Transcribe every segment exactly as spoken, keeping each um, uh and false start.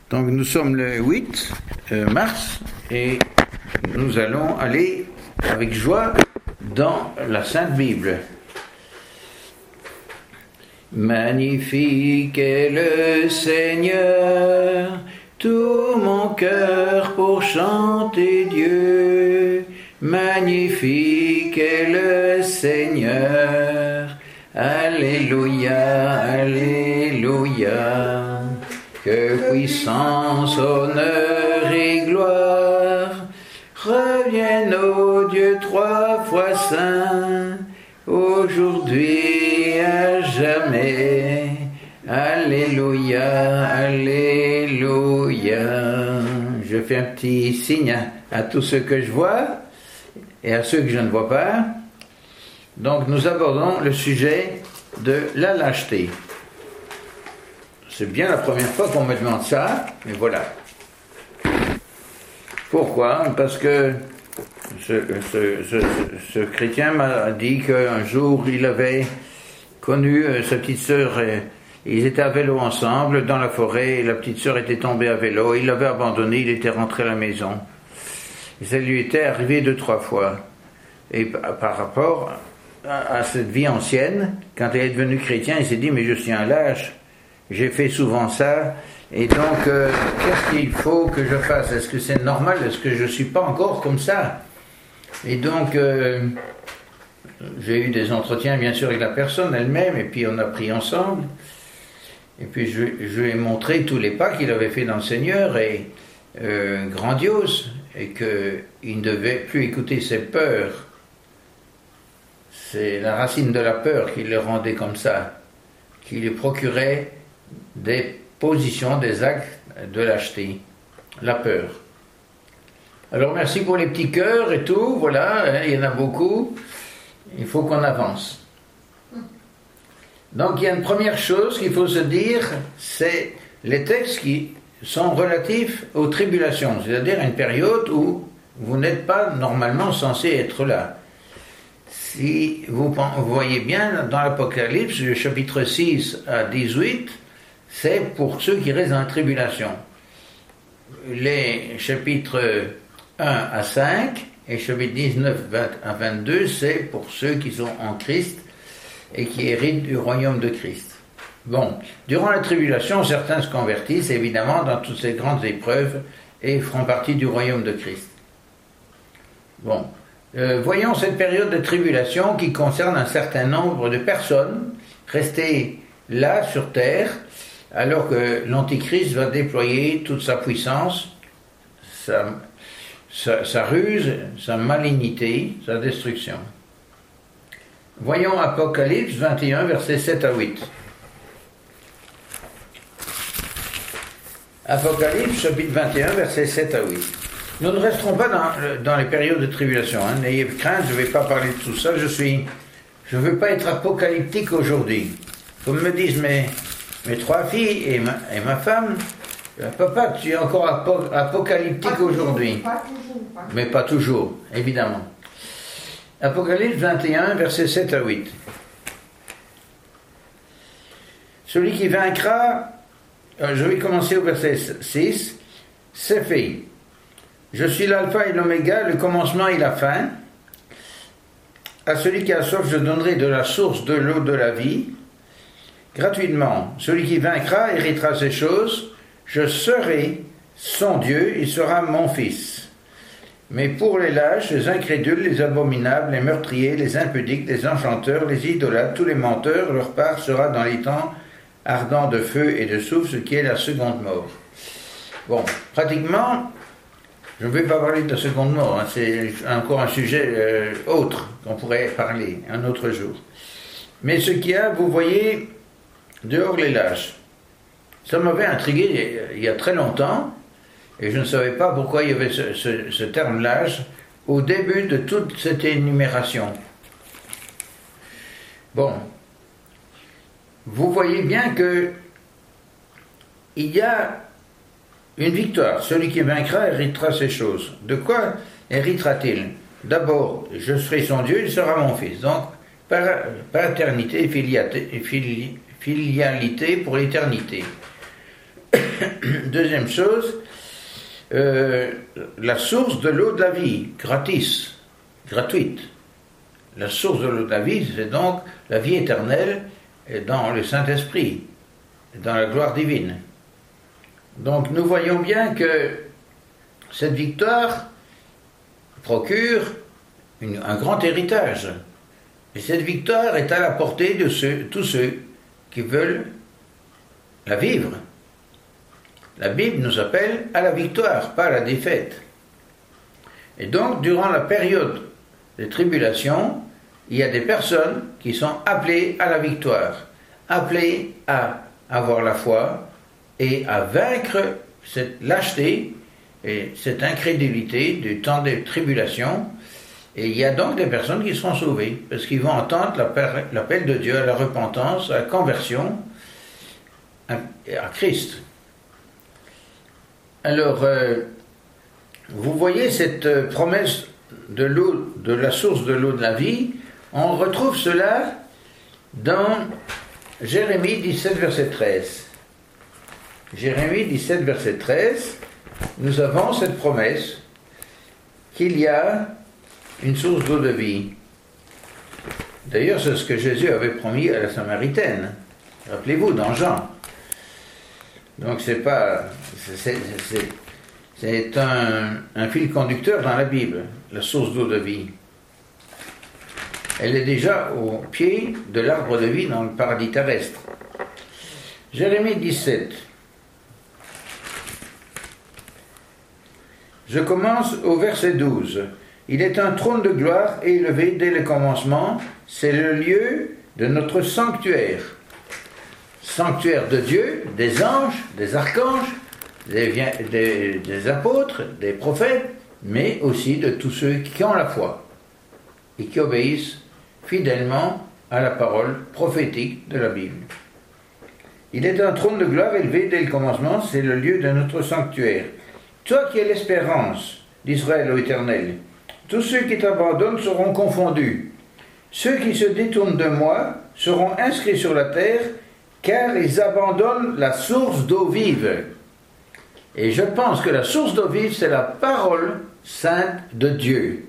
Donc nous sommes le huit mars et nous allons aller avec joie dans la Sainte Bible. Magnifique est le Seigneur, tout mon cœur pour chanter Dieu. Magnifique est le Seigneur, Alléluia, Alléluia. Que puissance, honneur et gloire reviennent au Dieu trois fois saint, aujourd'hui à jamais. Alléluia, Alléluia. Je fais un petit signe à, à tous ceux que je vois et à ceux que je ne vois pas. Donc nous abordons le sujet de la lâcheté. C'est bien la première fois qu'on me demande ça, mais voilà. Pourquoi ? Parce que ce, ce, ce, ce chrétien m'a dit qu'un jour il avait connu sa petite sœur, et ils étaient à vélo ensemble dans la forêt, et la petite sœur était tombée à vélo, il l'avait abandonnée, il était rentré à la maison. Et ça lui était arrivé deux, trois fois. Et par rapport à, à cette vie ancienne, quand il est devenu chrétien, il s'est dit, mais je suis un lâche. J'ai fait souvent ça, et donc, euh, qu'est-ce qu'il faut que je fasse ? Est-ce que c'est normal ? Est-ce que je ne suis pas encore comme ça ? Et donc, euh, j'ai eu des entretiens, bien sûr, avec la personne elle-même, et puis on a pris ensemble, et puis je, je lui ai montré tous les pas qu'il avait fait dans le Seigneur, et euh, grandiose, et qu'il ne devait plus écouter ses peurs. C'est la racine de la peur qui le rendait comme ça, qui lui procurait des positions, des actes de lâcheté, la peur. Alors merci pour les petits cœurs et tout, voilà, il y en a beaucoup, il faut qu'on avance. Donc il y a une première chose qu'il faut se dire, c'est les textes qui sont relatifs aux tribulations, c'est-à-dire une période où vous n'êtes pas normalement censé être là. Si vous voyez bien dans l'Apocalypse, le chapitre six à dix-huit, c'est pour ceux qui restent dans la tribulation. Les chapitres un à cinq et chapitre dix-neuf à vingt-deux, c'est pour ceux qui sont en Christ et qui héritent du royaume de Christ. Bon, durant la tribulation, certains se convertissent évidemment dans toutes ces grandes épreuves et feront partie du royaume de Christ. Bon, euh, voyons cette période de tribulation qui concerne un certain nombre de personnes restées là sur terre, alors que l'Antichrist va déployer toute sa puissance, sa, sa, sa ruse, sa malignité, sa destruction. Voyons Apocalypse vingt et un, versets sept à huit. Apocalypse, chapitre vingt et un, versets sept à huit. Nous ne resterons pas dans, dans les périodes de tribulation. Hein. N'ayez crainte, je ne vais pas parler de tout ça. Je suis, je ne veux pas être apocalyptique aujourd'hui. Comme me disent mes... Mes trois filles et ma, et ma femme, papa, tu es encore apo, apocalyptique aujourd'hui. Pas toujours, pas. Mais pas toujours, évidemment. Apocalypse vingt et un, versets sept à huit. Celui qui vaincra, euh, je vais commencer au verset six, c'est fait. Je suis l'alpha et l'oméga, le commencement et la fin. À celui qui a soif, je donnerai de la source de l'eau de la vie. Gratuitement, celui qui vaincra héritera ces choses, je serai son Dieu, il sera mon fils. Mais pour les lâches, les incrédules, les abominables, les meurtriers, les impudiques, les enchanteurs, les idolâtres, tous les menteurs, leur part sera dans les temps ardents de feu et de soufre, ce qui est la seconde mort. Bon, pratiquement, je ne vais pas parler de la seconde mort, hein, c'est encore un sujet euh, autre qu'on pourrait parler un autre jour. Mais ce qu'il y a, vous voyez, dehors les lâches. Ça m'avait intrigué il y a très longtemps, et je ne savais pas pourquoi il y avait ce, ce, ce terme lâche au début de toute cette énumération. Bon, vous voyez bien que il y a une victoire. Celui qui vaincra héritera ces choses. De quoi héritera-t-il ? D'abord, je serai son Dieu, il sera mon fils. Donc, paternité et filialité, fili, filialité pour l'éternité. Deuxième chose, euh, la source de l'eau de la vie, gratis, gratuite. La source de l'eau de la vie, c'est donc la vie éternelle dans le Saint-Esprit, dans la gloire divine. Donc nous voyons bien que cette victoire procure une, un grand héritage. Et cette victoire est à la portée de ceux, tous ceux qui veulent la vivre. La Bible nous appelle à la victoire, pas à la défaite. Et donc, durant la période des tribulations, il y a des personnes qui sont appelées à la victoire, appelées à avoir la foi et à vaincre cette lâcheté et cette incrédulité du temps des tribulations. Et il y a donc des personnes qui seront sauvées, parce qu'ils vont entendre l'appel de Dieu à la repentance, à la conversion, à, à Christ. Alors, euh, vous voyez cette promesse de l'eau, de la source de l'eau de la vie, on retrouve cela dans Jérémie dix-sept, verset treize. Jérémie dix-sept, verset treize, nous avons cette promesse qu'il y a une source d'eau de vie. D'ailleurs, c'est ce que Jésus avait promis à la Samaritaine. Rappelez-vous, dans Jean. Donc, c'est pas... C'est, c'est, c'est un, un fil conducteur dans la Bible, la source d'eau de vie. Elle est déjà au pied de l'arbre de vie dans le paradis terrestre. Jérémie dix-sept. Je commence au verset douze. Il est un trône de gloire élevé dès le commencement. C'est le lieu de notre sanctuaire. Sanctuaire de Dieu, des anges, des archanges, des, des, des apôtres, des prophètes, mais aussi de tous ceux qui ont la foi et qui obéissent fidèlement à la parole prophétique de la Bible. Il est un trône de gloire élevé dès le commencement. C'est le lieu de notre sanctuaire. Toi qui es l'espérance d'Israël, ô Éternel, tous ceux qui t'abandonnent seront confondus. Ceux qui se détournent de moi seront inscrits sur la terre, car ils abandonnent la source d'eau vive. Et je pense que la source d'eau vive, c'est la parole sainte de Dieu.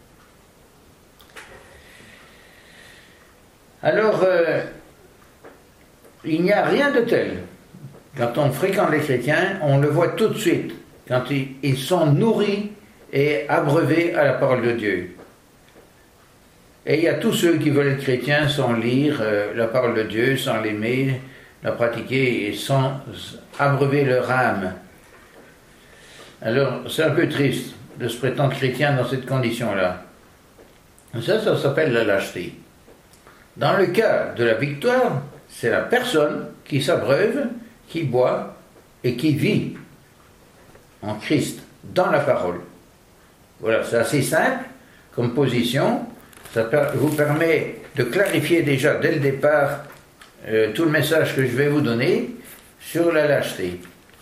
Alors, euh, il n'y a rien de tel. Quand on fréquente les chrétiens, on le voit tout de suite, quand ils, ils sont nourris et abreuvés à la parole de Dieu. Et il y a tous ceux qui veulent être chrétiens sans lire euh, la parole de Dieu, sans l'aimer, la pratiquer et sans abreuver leur âme. Alors, c'est un peu triste de se prétendre chrétien dans cette condition-là. Ça, ça s'appelle la lâcheté. Dans le cas de la victoire, c'est la personne qui s'abreuve, qui boit et qui vit en Christ, dans la parole. Voilà, c'est assez simple comme position. Ça vous permet de clarifier déjà dès le départ euh, tout le message que je vais vous donner sur la lâcheté.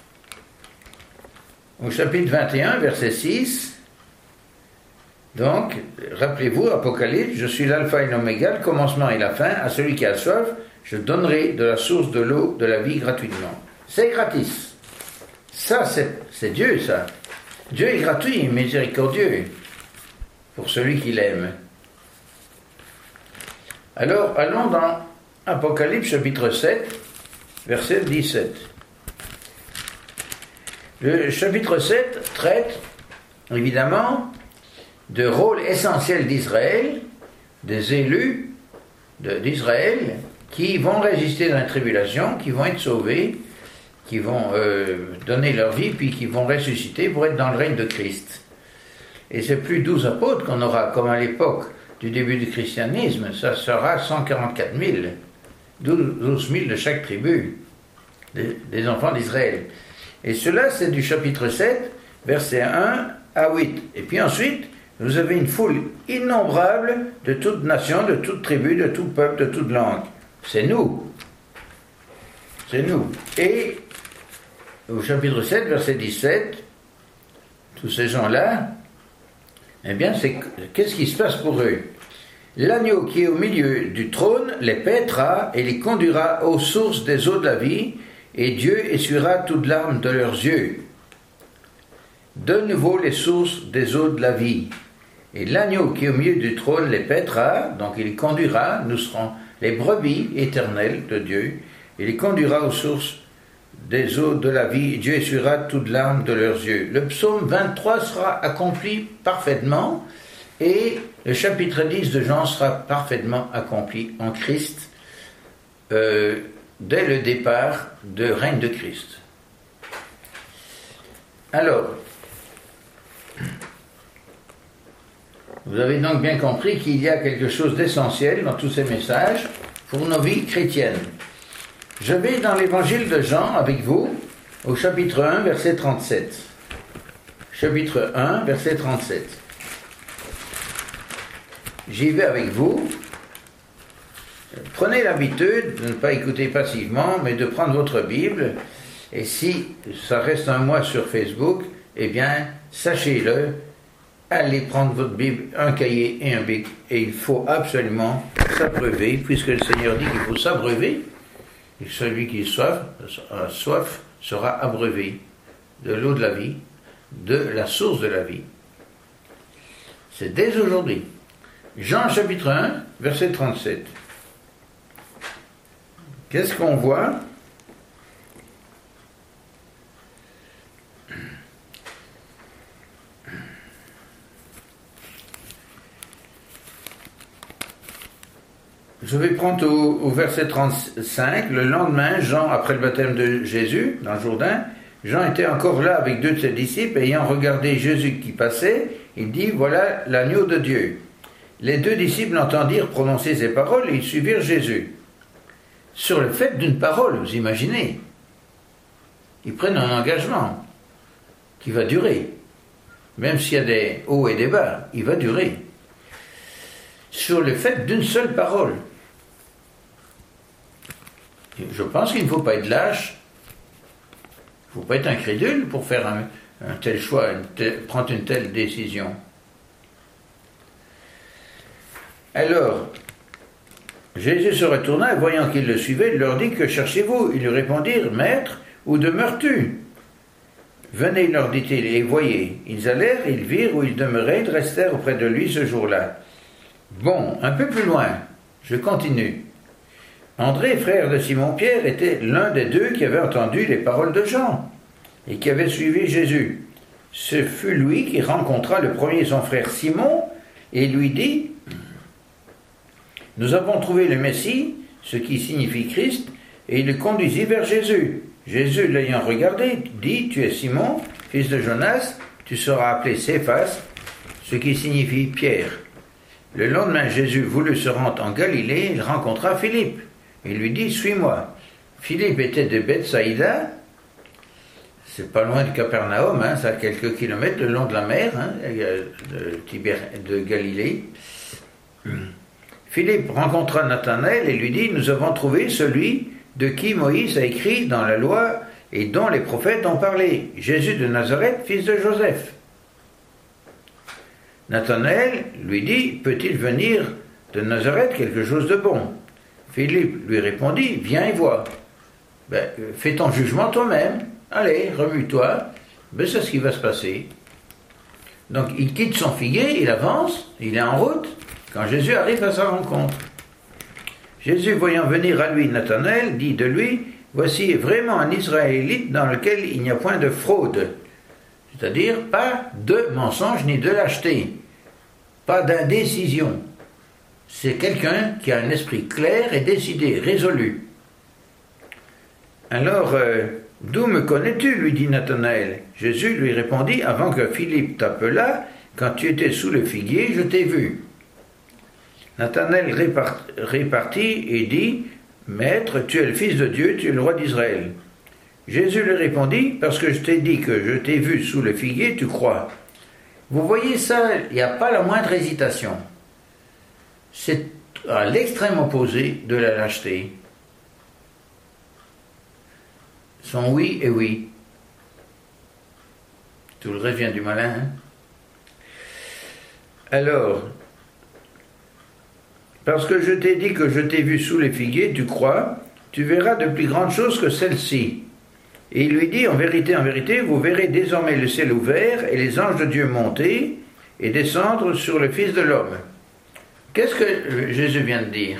Au chapitre vingt et un, verset six, donc, rappelez-vous, Apocalypse, je suis l'alpha et l'oméga, le commencement et la fin, à celui qui a soif, je donnerai de la source de l'eau de la vie gratuitement. C'est gratis. Ça, c'est, c'est Dieu, ça. Dieu est gratuit, miséricordieux, pour celui qui l'aime. Alors, allons dans Apocalypse, chapitre sept, verset dix-sept. Le chapitre sept traite, évidemment, de rôle essentiel d'Israël, des élus de, d'Israël, qui vont résister dans la tribulation, qui vont être sauvés, qui vont euh, donner leur vie, puis qui vont ressusciter pour être dans le règne de Christ. Et c'est plus douze apôtres qu'on aura, comme à l'époque du début du christianisme, ça sera cent quarante-quatre mille, douze mille de chaque tribu, des, des enfants d'Israël. Et cela, c'est du chapitre sept, versets un à huit. Et puis ensuite, vous avez une foule innombrable de toute nation, de toute tribu, de tout peuple, de toute langue. C'est nous. C'est nous. Et au chapitre sept, verset dix-sept, tous ces gens-là, eh bien, c'est, qu'est-ce qui se passe pour eux? L'agneau qui est au milieu du trône les paîtra et les conduira aux sources des eaux de la vie, et Dieu essuiera toute larme de leurs yeux. De nouveau les sources des eaux de la vie. Et l'agneau qui est au milieu du trône les paîtra, donc il les conduira, nous serons les brebis éternelles de Dieu, il les conduira aux sources des eaux de la vie, Dieu essuiera toute larme de leurs yeux. Le psaume vingt-trois sera accompli parfaitement, et le chapitre dix de Jean sera parfaitement accompli en Christ, euh, dès le départ du règne de Christ. Alors, vous avez donc bien compris qu'il y a quelque chose d'essentiel dans tous ces messages pour nos vies chrétiennes. Je vais dans l'évangile de Jean avec vous au chapitre un, verset trente-sept. Chapitre un, verset trente-sept. J'y vais avec vous. Prenez l'habitude de ne pas écouter passivement, mais de prendre votre Bible. Et si ça reste un mois sur Facebook, eh bien, sachez-le, allez prendre votre Bible, un cahier et un bic, et il faut absolument s'abreuver, puisque le Seigneur dit qu'il faut s'abreuver, et celui qui soif, a soif sera abreuvé de l'eau de la vie, de la source de la vie. C'est dès aujourd'hui. Jean chapitre un, verset trente-sept. Qu'est-ce qu'on voit ? Je vais prendre au, au verset trente-cinq. Le lendemain, Jean, après le baptême de Jésus, dans le Jourdain, Jean était encore là avec deux de ses disciples, et ayant regardé Jésus qui passait, il dit, voilà l'agneau de Dieu. Les deux disciples l'entendirent prononcer ces paroles, et ils suivirent Jésus. Sur le fait d'une parole, vous imaginez, ils prennent un engagement qui va durer. Même s'il y a des hauts et des bas, il va durer. Sur le fait d'une seule parole. Je pense qu'il ne faut pas être lâche, il ne faut pas être incrédule pour faire un, un tel choix, une telle, prendre une telle décision. Alors, Jésus se retourna et voyant qu'ils le suivaient, il leur dit, que cherchez-vous ? Ils lui répondirent, Maître, où demeures-tu ? Venez, leur dit-il, et voyez. Ils allèrent, ils virent où il demeurait, ils restèrent auprès de lui ce jour-là. Bon, un peu plus loin, je continue. André, frère de Simon-Pierre, était l'un des deux qui avait entendu les paroles de Jean et qui avait suivi Jésus. Ce fut lui qui rencontra le premier son frère Simon et lui dit, « Nous avons trouvé le Messie, ce qui signifie Christ, et il le conduisit vers Jésus. Jésus, l'ayant regardé, dit, « Tu es Simon, fils de Jonas, tu seras appelé Céphas, ce qui signifie Pierre. » Le lendemain, Jésus voulut se rendre en Galilée, il rencontra Philippe. Il lui dit, « Suis-moi. » Philippe était de Bethsaïda, c'est pas loin de Capernaum, hein, ça a quelques kilomètres le long de la mer, hein, de, Tibère, de Galilée. Philippe rencontra Nathanaël et lui dit, « Nous avons trouvé celui de qui Moïse a écrit dans la loi et dont les prophètes ont parlé, Jésus de Nazareth, fils de Joseph. » Nathanaël lui dit, « Peut-il venir de Nazareth quelque chose de bon ?» Philippe lui répondit, « Viens et vois. » Ben, fais ton jugement toi-même. Allez, remue-toi. Ben, c'est ce qui va se passer. Donc, il quitte son figuier, il avance, il est en route, quand Jésus arrive à sa rencontre. Jésus, voyant venir à lui Nathanaël, dit de lui, « Voici vraiment un Israélite dans lequel il n'y a point de fraude. » C'est-à-dire, pas de mensonge ni de lâcheté, pas d'indécision. C'est quelqu'un qui a un esprit clair et décidé, résolu. Alors, euh, d'où me connais-tu, lui dit Nathanaël. Jésus lui répondit, avant que Philippe t'appelât, quand tu étais sous le figuier, je t'ai vu. Nathanaël répartit et dit, Maître, tu es le Fils de Dieu, tu es le roi d'Israël. Jésus lui répondit, parce que je t'ai dit que je t'ai vu sous le figuier, tu crois. Vous voyez ça, il n'y a pas la moindre hésitation. C'est à l'extrême opposé de la lâcheté. Son oui est oui. Tout le reste vient du malin. Hein? Alors, parce que je t'ai dit que je t'ai vu sous les figuiers, tu crois, tu verras de plus grandes choses que celles-ci. Et il lui dit, en vérité, en vérité, vous verrez désormais le ciel ouvert et les anges de Dieu monter et descendre sur le Fils de l'homme. Qu'est-ce que Jésus vient de dire?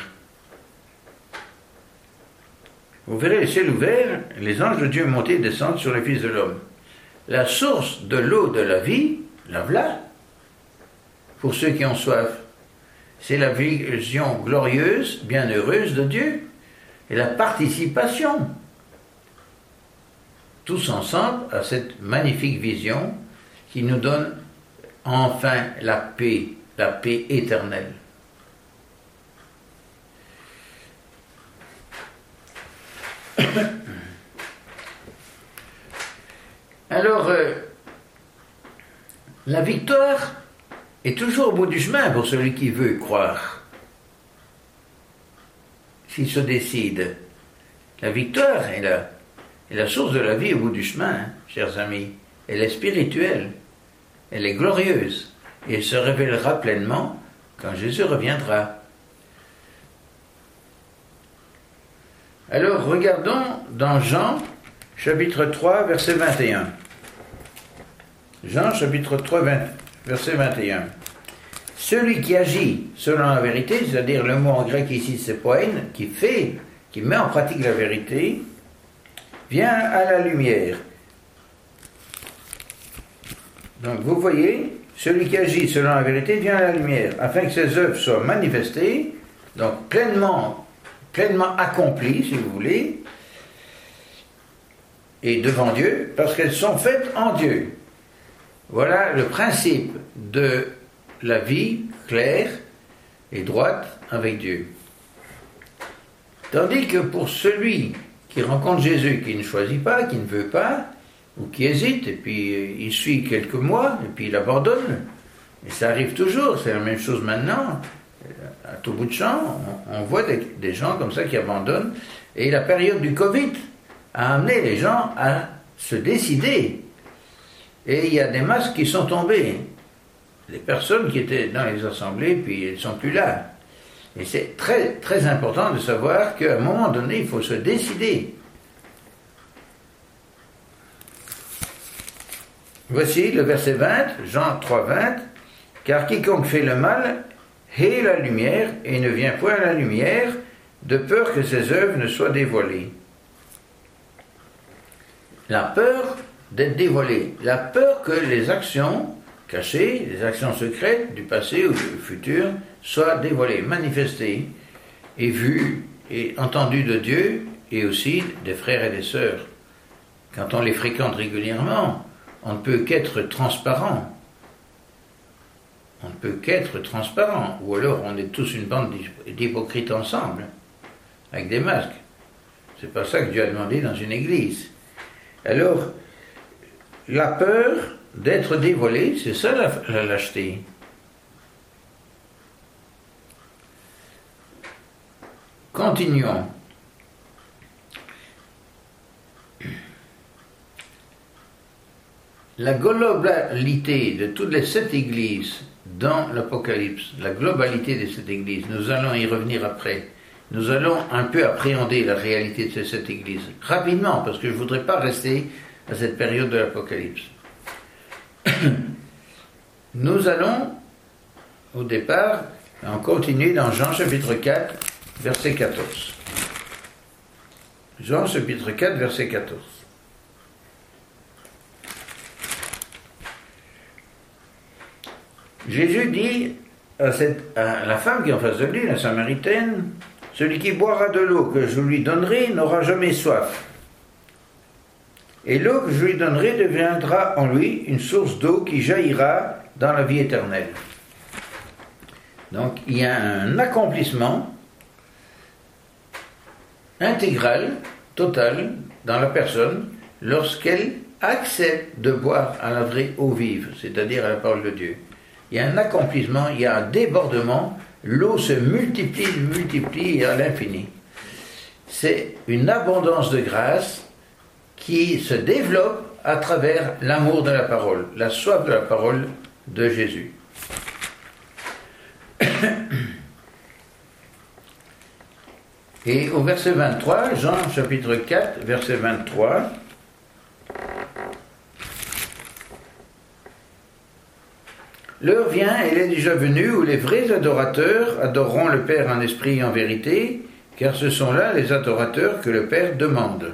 Vous verrez le ciel ouvert, les anges de Dieu monter et descendre sur le Fils de l'homme. La source de l'eau de la vie, la voilà, pour ceux qui ont soif. C'est la vision glorieuse, bienheureuse de Dieu, et la participation, tous ensemble, à cette magnifique vision qui nous donne enfin la paix, la paix éternelle. Alors, euh, la victoire est toujours au bout du chemin pour celui qui veut croire. S'il se décide, la victoire est là. Et la source de la vie au bout du chemin, hein, chers amis, elle est spirituelle, elle est glorieuse, et elle se révélera pleinement quand Jésus reviendra. Alors regardons dans Jean, chapitre trois, verset vingt et un. Jean, chapitre trois, verset vingt et un. Celui qui agit selon la vérité, c'est-à-dire le mot en grec ici c'est poiên, qui fait, qui met en pratique la vérité, vient à la lumière. Donc vous voyez, celui qui agit selon la vérité vient à la lumière, afin que ses œuvres soient manifestées, donc pleinement, pleinement accomplies, si vous voulez, et devant Dieu, parce qu'elles sont faites en Dieu. Voilà le principe de la vie claire et droite avec Dieu. Tandis que pour celui qui rencontre Jésus, qui ne choisit pas, qui ne veut pas, ou qui hésite, et puis il suit quelques mois, et puis il abandonne. Et ça arrive toujours, c'est la même chose maintenant. À tout bout de champ, on, on voit des, des gens comme ça qui abandonnent. Et la période du Covid a amené les gens à se décider. Et il y a des masques qui sont tombés. Les personnes qui étaient dans les assemblées, puis elles ne sont plus là. Et c'est très, très important de savoir qu'à un moment donné, il faut se décider. Voici le verset vingt, Jean trois, vingt. Car quiconque fait le mal hait la lumière et ne vient point à la lumière, de peur que ses œuvres ne soient dévoilées. La peur d'être dévoilée, la peur que les actions cachées, les actions secrètes du passé ou du futur soient dévoilées, manifestées et vues et entendues de Dieu et aussi des frères et des sœurs. Quand on les fréquente régulièrement, on ne peut qu'être transparent. On ne peut qu'être transparent, ou alors on est tous une bande d'hypocrites ensemble, avec des masques. C'est pas ça que Dieu a demandé dans une église. Alors, la peur d'être dévoilé, c'est ça la, la lâcheté. Continuons. La globalité de toutes les sept églises dans l'Apocalypse, la globalité de cette église, nous allons y revenir après. Nous allons un peu appréhender la réalité de ces sept églises. Rapidement, parce que je ne voudrais pas rester à cette période de l'Apocalypse. Nous allons, au départ, en continuer dans Jean chapitre quatre, verset quatorze. Jean chapitre quatre, verset quatorze. Jésus dit à, cette, à la femme qui est en face de lui, la Samaritaine, « Celui qui boira de l'eau que je lui donnerai n'aura jamais soif. Et l'eau que je lui donnerai deviendra en lui une source d'eau qui jaillira dans la vie éternelle. » Donc il y a un accomplissement intégral, total, dans la personne lorsqu'elle accepte de boire à la vraie eau vive, c'est-à-dire à la parole de Dieu. Il y a un accomplissement, il y a un débordement, l'eau se multiplie, multiplie à l'infini. C'est une abondance de grâce qui se développe à travers l'amour de la parole, la soif de la parole de Jésus. Et au verset vingt-trois, Jean chapitre quatre, verset vingt-trois, l'heure vient, elle est déjà venue, où les vrais adorateurs adoreront le Père en esprit et en vérité, car ce sont là les adorateurs que le Père demande.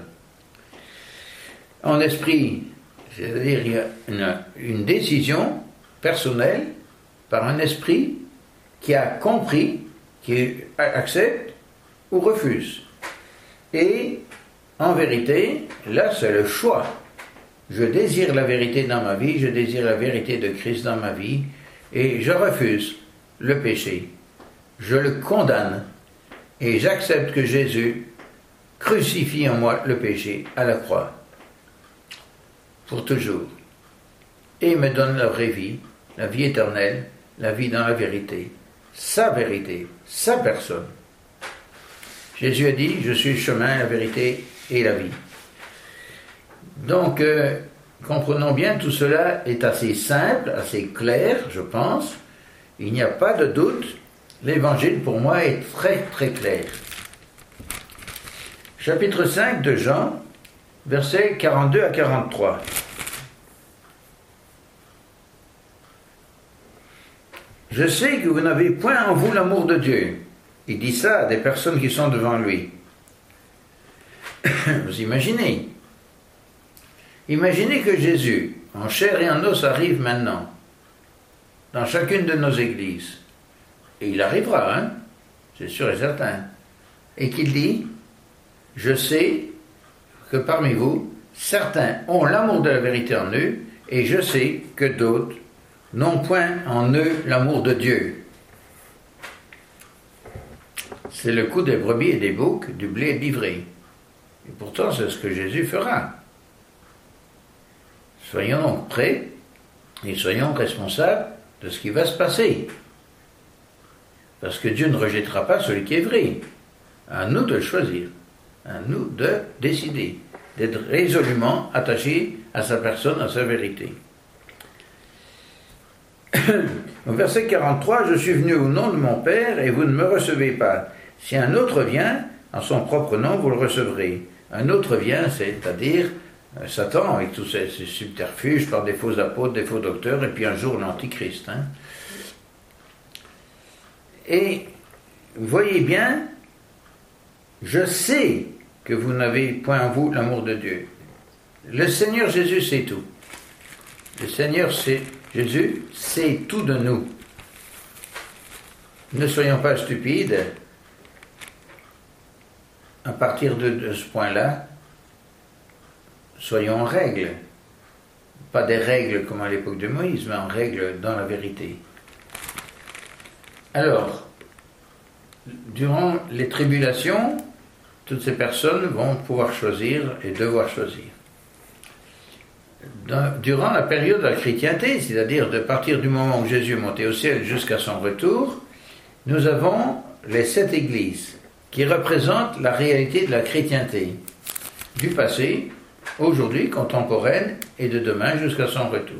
En esprit, c'est-à-dire il y a une, une décision personnelle par un esprit qui a compris, qui accepte ou refuse. Et en vérité, là c'est le choix. Je désire la vérité dans ma vie, je désire la vérité de Christ dans ma vie, et je refuse le péché. Je le condamne, et j'accepte que Jésus crucifie en moi le péché à la croix, pour toujours, et me donne la vraie vie, la vie éternelle, la vie dans la vérité, sa vérité, sa personne. Jésus a dit, je suis le chemin, la vérité et la vie. Donc, euh, comprenons bien, tout cela est assez simple, assez clair, je pense. Il n'y a pas de doute. L'évangile, pour moi, est très, très clair. Chapitre cinq de Jean, versets quarante-deux à quarante-trois. Je sais que vous n'avez point en vous l'amour de Dieu. Il dit ça à des personnes qui sont devant lui. Vous imaginez? Imaginez que Jésus, en chair et en os, arrive maintenant, dans chacune de nos églises. Et il arrivera, hein, c'est sûr et certain. Et qu'il dit, je sais que parmi vous, certains ont l'amour de la vérité en eux, et je sais que d'autres n'ont point en eux l'amour de Dieu. C'est le coup des brebis et des boucs, du blé et de l'ivraie. Et pourtant, c'est ce que Jésus fera. Soyons donc prêts et soyons responsables de ce qui va se passer. Parce que Dieu ne rejettera pas celui qui est vrai. À nous de le choisir. À nous de décider. D'être résolument attachés à sa personne, à sa vérité. Au verset quarante-trois, je suis venu au nom de mon Père et vous ne me recevez pas. Si un autre vient, en son propre nom, vous le recevrez. Un autre vient, c'est-à-dire Satan, avec tous ses, ses subterfuges par des faux apôtres, des faux docteurs, et puis un jour l'Antichrist. Hein. Et vous voyez bien, je sais que vous n'avez point en vous l'amour de Dieu. Le Seigneur Jésus sait tout. Le Seigneur sait, Jésus sait tout de nous. Ne soyons pas stupides. À partir de, de ce point-là, soyons en règle. Pas des règles comme à l'époque de Moïse, mais en règle dans la vérité. Alors, durant les tribulations, toutes ces personnes vont pouvoir choisir et devoir choisir. Dans, durant la période de la chrétienté, c'est-à-dire de partir du moment où Jésus est monté au ciel jusqu'à son retour, nous avons les sept églises qui représentent la réalité de la chrétienté, du passé, aujourd'hui, contemporaine, et de demain jusqu'à son retour.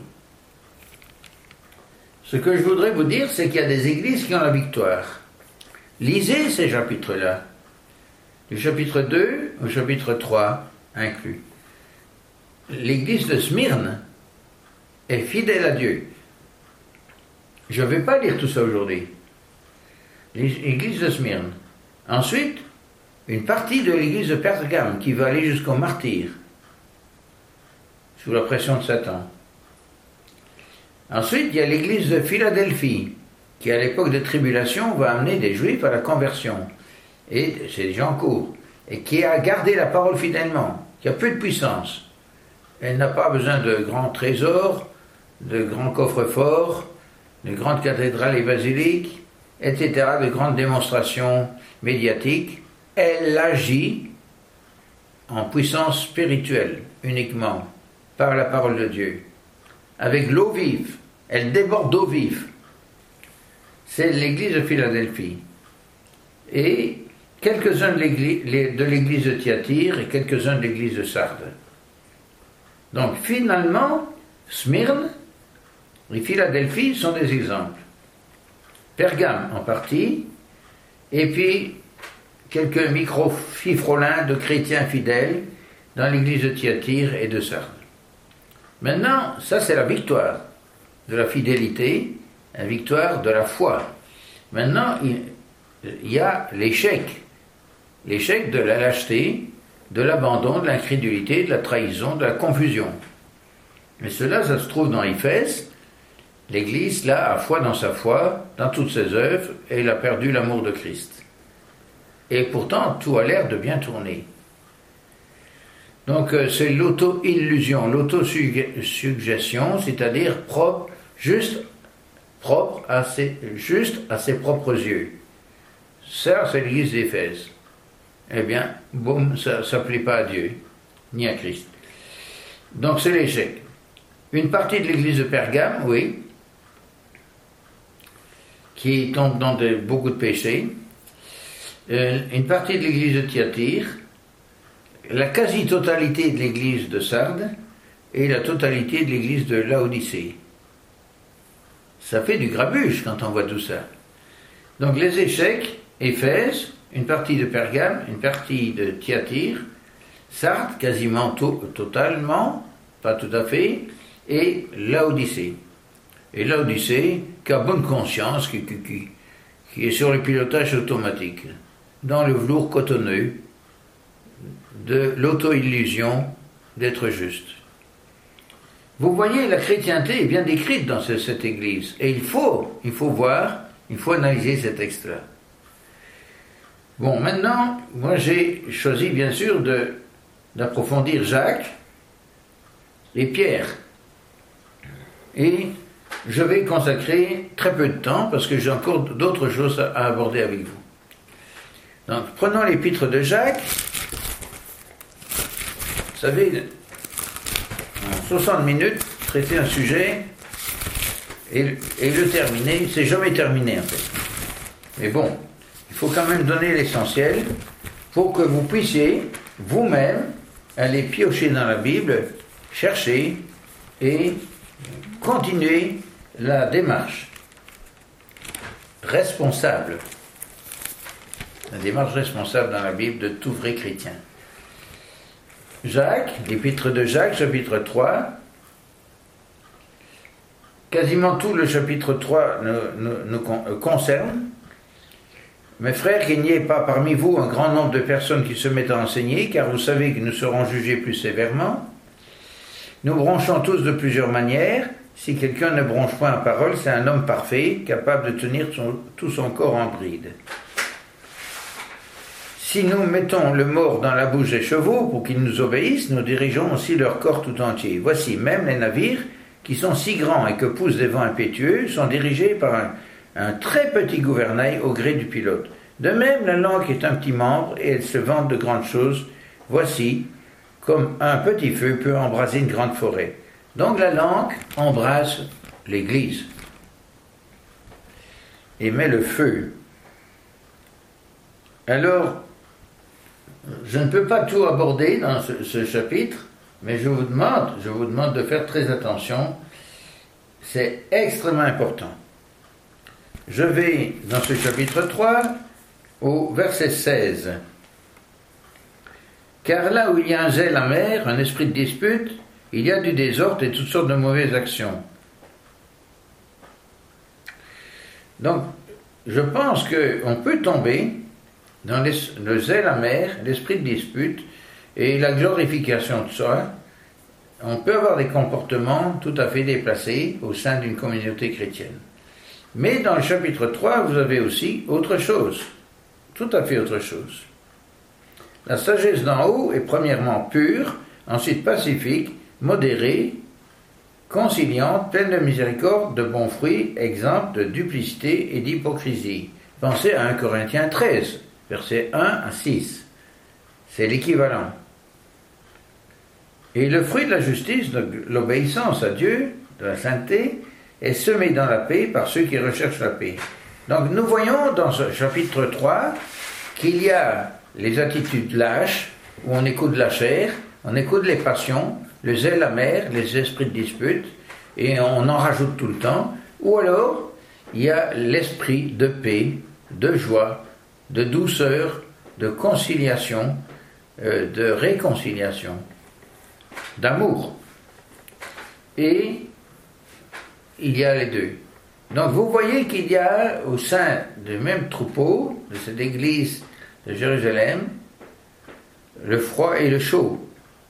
Ce que je voudrais vous dire, c'est qu'il y a des églises qui ont la victoire. Lisez ces chapitres-là, du chapitre deux au chapitre trois inclus. L'église de Smyrne est fidèle à Dieu. Je ne vais pas lire tout ça aujourd'hui. L'église de Smyrne. Ensuite, une partie de l'église de Pergame qui va aller jusqu'au martyr, sous la pression de Satan. Ensuite, il y a l'église de Philadelphie, qui à l'époque de tribulation va amener des juifs à la conversion. Et c'est déjà en cours. Et qui a gardé la parole fidèlement, qui a peu de puissance. Elle n'a pas besoin de grands trésors, de grands coffres-forts, de grandes cathédrales et basiliques, et cetera, de grandes démonstrations médiatiques. Elle agit en puissance spirituelle uniquement, par la parole de Dieu, avec l'eau vive. Elle déborde d'eau vive. C'est l'église de Philadelphie. Et quelques-uns de l'église de Thyatire et quelques-uns de l'église de Sardes. Donc finalement, Smyrne et Philadelphie sont des exemples. Pergame en partie, et puis quelques micro-fifrolins de chrétiens fidèles dans l'église de Thyatire et de Sardes. Maintenant, ça c'est la victoire de la fidélité, la victoire de la foi. Maintenant, il, il y a l'échec, l'échec de la lâcheté, de l'abandon, de l'incrédulité, de la trahison, de la confusion. Mais cela, ça se trouve dans Éphèse. L'Église, là, a foi dans sa foi, dans toutes ses œuvres, et elle a perdu l'amour de Christ. Et pourtant, tout a l'air de bien tourner. Donc, euh, c'est l'auto-illusion, l'auto-suggestion, c'est-à-dire propre, juste, propre à ses, juste à ses propres yeux. Ça, c'est l'Église d'Éphèse. Eh bien, boum, ça ne plaît pas à Dieu, ni à Christ. Donc, c'est l'échec. Une partie de l'Église de Pergame, oui, qui tombe dans de, beaucoup de péchés. Euh, une partie de l'Église de Thyatire, la quasi-totalité de l'église de Sardes et la totalité de l'église de Laodicée. Ça fait du grabuge quand on voit tout ça. Donc les échecs, Éphèse, une partie de Pergame, une partie de Thyatire, Sardes, quasiment to- totalement, pas tout à fait, et Laodicée. Et Laodicée, qui a bonne conscience, qui, qui, qui, qui est sur le pilotage automatique, dans le velours cotonneux, de l'auto-illusion d'être juste. Vous voyez, la chrétienté est bien décrite dans ce, cette église. Et il faut, il faut voir, il faut analyser cet texte-là. Bon, maintenant, moi j'ai choisi bien sûr de, d'approfondir Jacques et Pierre. Et je vais consacrer très peu de temps parce que j'ai encore d'autres choses à, à aborder avec vous. Donc, prenons l'épître de Jacques. Vous savez, en soixante minutes, traiter un sujet et, et le terminer, c'est jamais terminé en fait. Mais bon, il faut quand même donner l'essentiel pour que vous puissiez vous-même aller piocher dans la Bible, chercher et continuer la démarche responsable, la démarche responsable dans la Bible de tout vrai chrétien. Jacques, l'épître de Jacques, chapitre trois. Quasiment tout le chapitre trois nous, nous, nous concerne. Mes frères, qu'il n'y ait pas parmi vous un grand nombre de personnes qui se mettent à enseigner, car vous savez que nous serons jugés plus sévèrement. Nous bronchons tous de plusieurs manières. Si quelqu'un ne bronche point en parole, c'est un homme parfait, capable de tenir son, tout son corps en bride. Si nous mettons le mort dans la bouche des chevaux pour qu'ils nous obéissent, nous dirigeons aussi leur corps tout entier. Voici, même les navires, qui sont si grands et que poussent des vents impétueux, sont dirigés par un, un très petit gouvernail au gré du pilote. De même, la langue est un petit membre et elle se vante de grandes choses. Voici, comme un petit feu peut embraser une grande forêt. Donc la langue embrase l'Église et met le feu. Alors, je ne peux pas tout aborder dans ce, ce chapitre, mais je vous demande, je vous demande de faire très attention. C'est extrêmement important. Je vais dans ce chapitre trois au verset seize. Car là où il y a un zèle amer, un esprit de dispute, il y a du désordre et toutes sortes de mauvaises actions. Donc, je pense qu'on peut tomber dans les, le zèle amer, l'esprit de dispute et la glorification de soi. On peut avoir des comportements tout à fait déplacés au sein d'une communauté chrétienne. Mais dans le chapitre trois, vous avez aussi autre chose, tout à fait autre chose. La sagesse d'en haut est premièrement pure, ensuite pacifique, modérée, conciliante, pleine de miséricorde, de bons fruits, exempte de duplicité et d'hypocrisie. Pensez à un Corinthiens treize, versets un à six. C'est l'équivalent. Et le fruit de la justice, de l'obéissance à Dieu, de la sainteté, est semé dans la paix par ceux qui recherchent la paix. Donc nous voyons dans ce chapitre trois qu'il y a les attitudes lâches, où on écoute la chair, on écoute les passions, le zèle amer, les esprits de dispute, et on en rajoute tout le temps. Ou alors, il y a l'esprit de paix, de joie, de douceur, de conciliation, euh, de réconciliation, d'amour. Et il y a les deux. Donc vous voyez qu'il y a au sein du même troupeau, de cette église de Jérusalem, le froid et le chaud.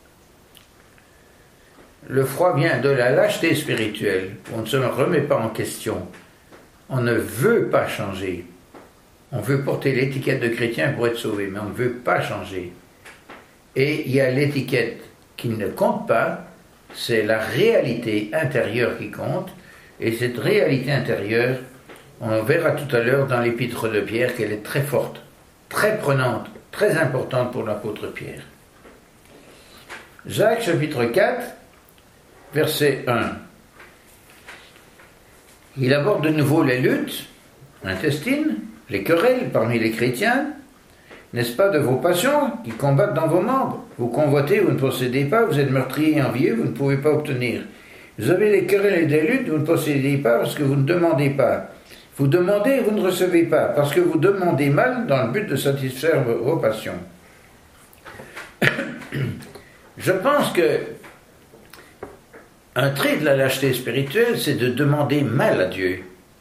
Le froid vient de la lâcheté spirituelle. On ne se remet pas en question. On ne veut pas changer. On veut porter l'étiquette de chrétien pour être sauvé, mais on ne veut pas changer. Et il y a l'étiquette qui ne compte pas, c'est la réalité intérieure qui compte. Et cette réalité intérieure, on verra tout à l'heure dans l'épître de Pierre qu'elle est très forte, très prenante, très importante pour l'apôtre Pierre. Jacques chapitre quatre, verset un. Il aborde de nouveau les luttes intestines, les querelles parmi les chrétiens. N'est-ce pas de vos passions qui combattent dans vos membres? Vous convoitez, vous ne possédez pas, vous êtes meurtrier et envieux, vous ne pouvez pas obtenir. Vous avez des querelles et des luttes, vous ne possédez pas parce que vous ne demandez pas. Vous demandez et vous ne recevez pas, parce que vous demandez mal dans le but de satisfaire vos passions. Je pense que un trait de la lâcheté spirituelle, c'est de demander mal à Dieu.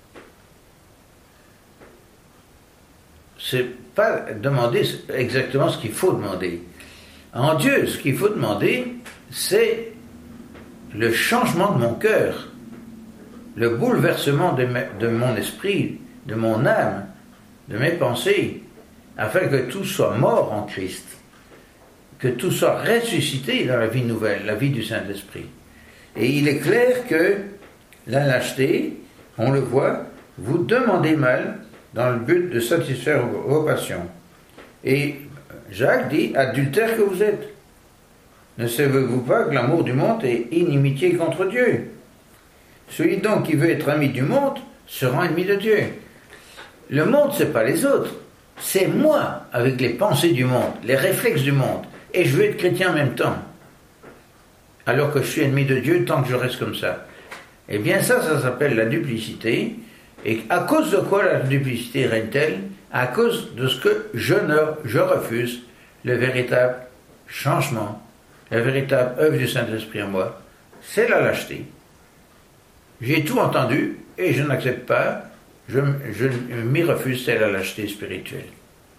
C'est pas demander exactement ce qu'il faut demander. En Dieu, ce qu'il faut demander, c'est le changement de mon cœur, le bouleversement de, me, de mon esprit, de mon âme, de mes pensées, afin que tout soit mort en Christ, que tout soit ressuscité dans la vie nouvelle, la vie du Saint-Esprit. Et il est clair que la lâcheté, on le voit, vous demandez mal dans le but de satisfaire vos passions. Et Jacques dit, adultère que vous êtes. Ne savez-vous pas que l'amour du monde est inimitié contre Dieu? Celui donc qui veut être ami du monde se rend ennemi de Dieu. Le monde, ce n'est pas les autres. C'est moi, avec les pensées du monde, les réflexes du monde. Et je veux être chrétien en même temps. Alors que je suis ennemi de Dieu tant que je reste comme ça. Eh bien ça, ça s'appelle la duplicité. Et à cause de quoi la duplicité règne-t-elle? À cause de ce que je, ne, je refuse le véritable changement, la véritable œuvre du Saint-Esprit en moi. C'est la lâcheté. J'ai tout entendu et je n'accepte pas, je, je m'y refuse, c'est la lâcheté spirituelle.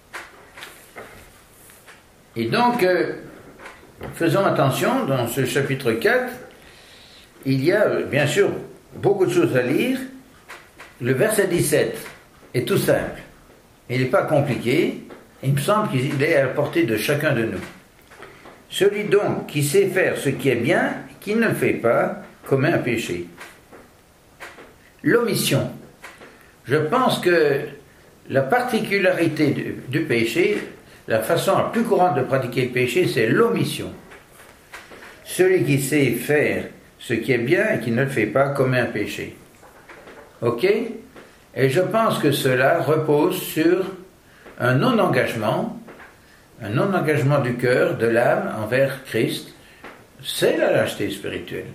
Et donc, euh, faisons attention, dans ce chapitre quatre, il y a bien sûr beaucoup de choses à lire. Le verset dix-sept est tout simple. Il n'est pas compliqué. Il me semble qu'il est à la portée de chacun de nous. Celui donc qui sait faire ce qui est bien, qui ne le fait pas, commet un péché. L'omission. Je pense que la particularité du, du péché, la façon la plus courante de pratiquer le péché, c'est l'omission. Celui qui sait faire ce qui est bien et qui ne le fait pas commet un péché. Ok? Et je pense que cela repose sur un non-engagement, un non-engagement du cœur, de l'âme envers Christ. C'est la lâcheté spirituelle.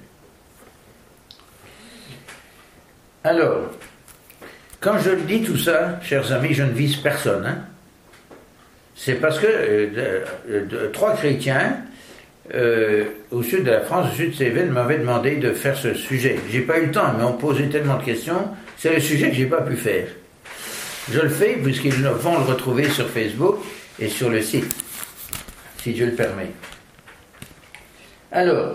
Alors, quand je dis tout ça, chers amis, je ne vise personne. Hein. C'est parce que euh, de, de, trois chrétiens euh, au sud de la France, au sud de Cévennes, m'avaient demandé de faire ce sujet. J'ai pas eu le temps, mais on posait tellement de questions, c'est le sujet que j'ai pas pu faire. Je le fais puisqu'ils vont le retrouver sur Facebook et sur le site, si Dieu le permet. Alors,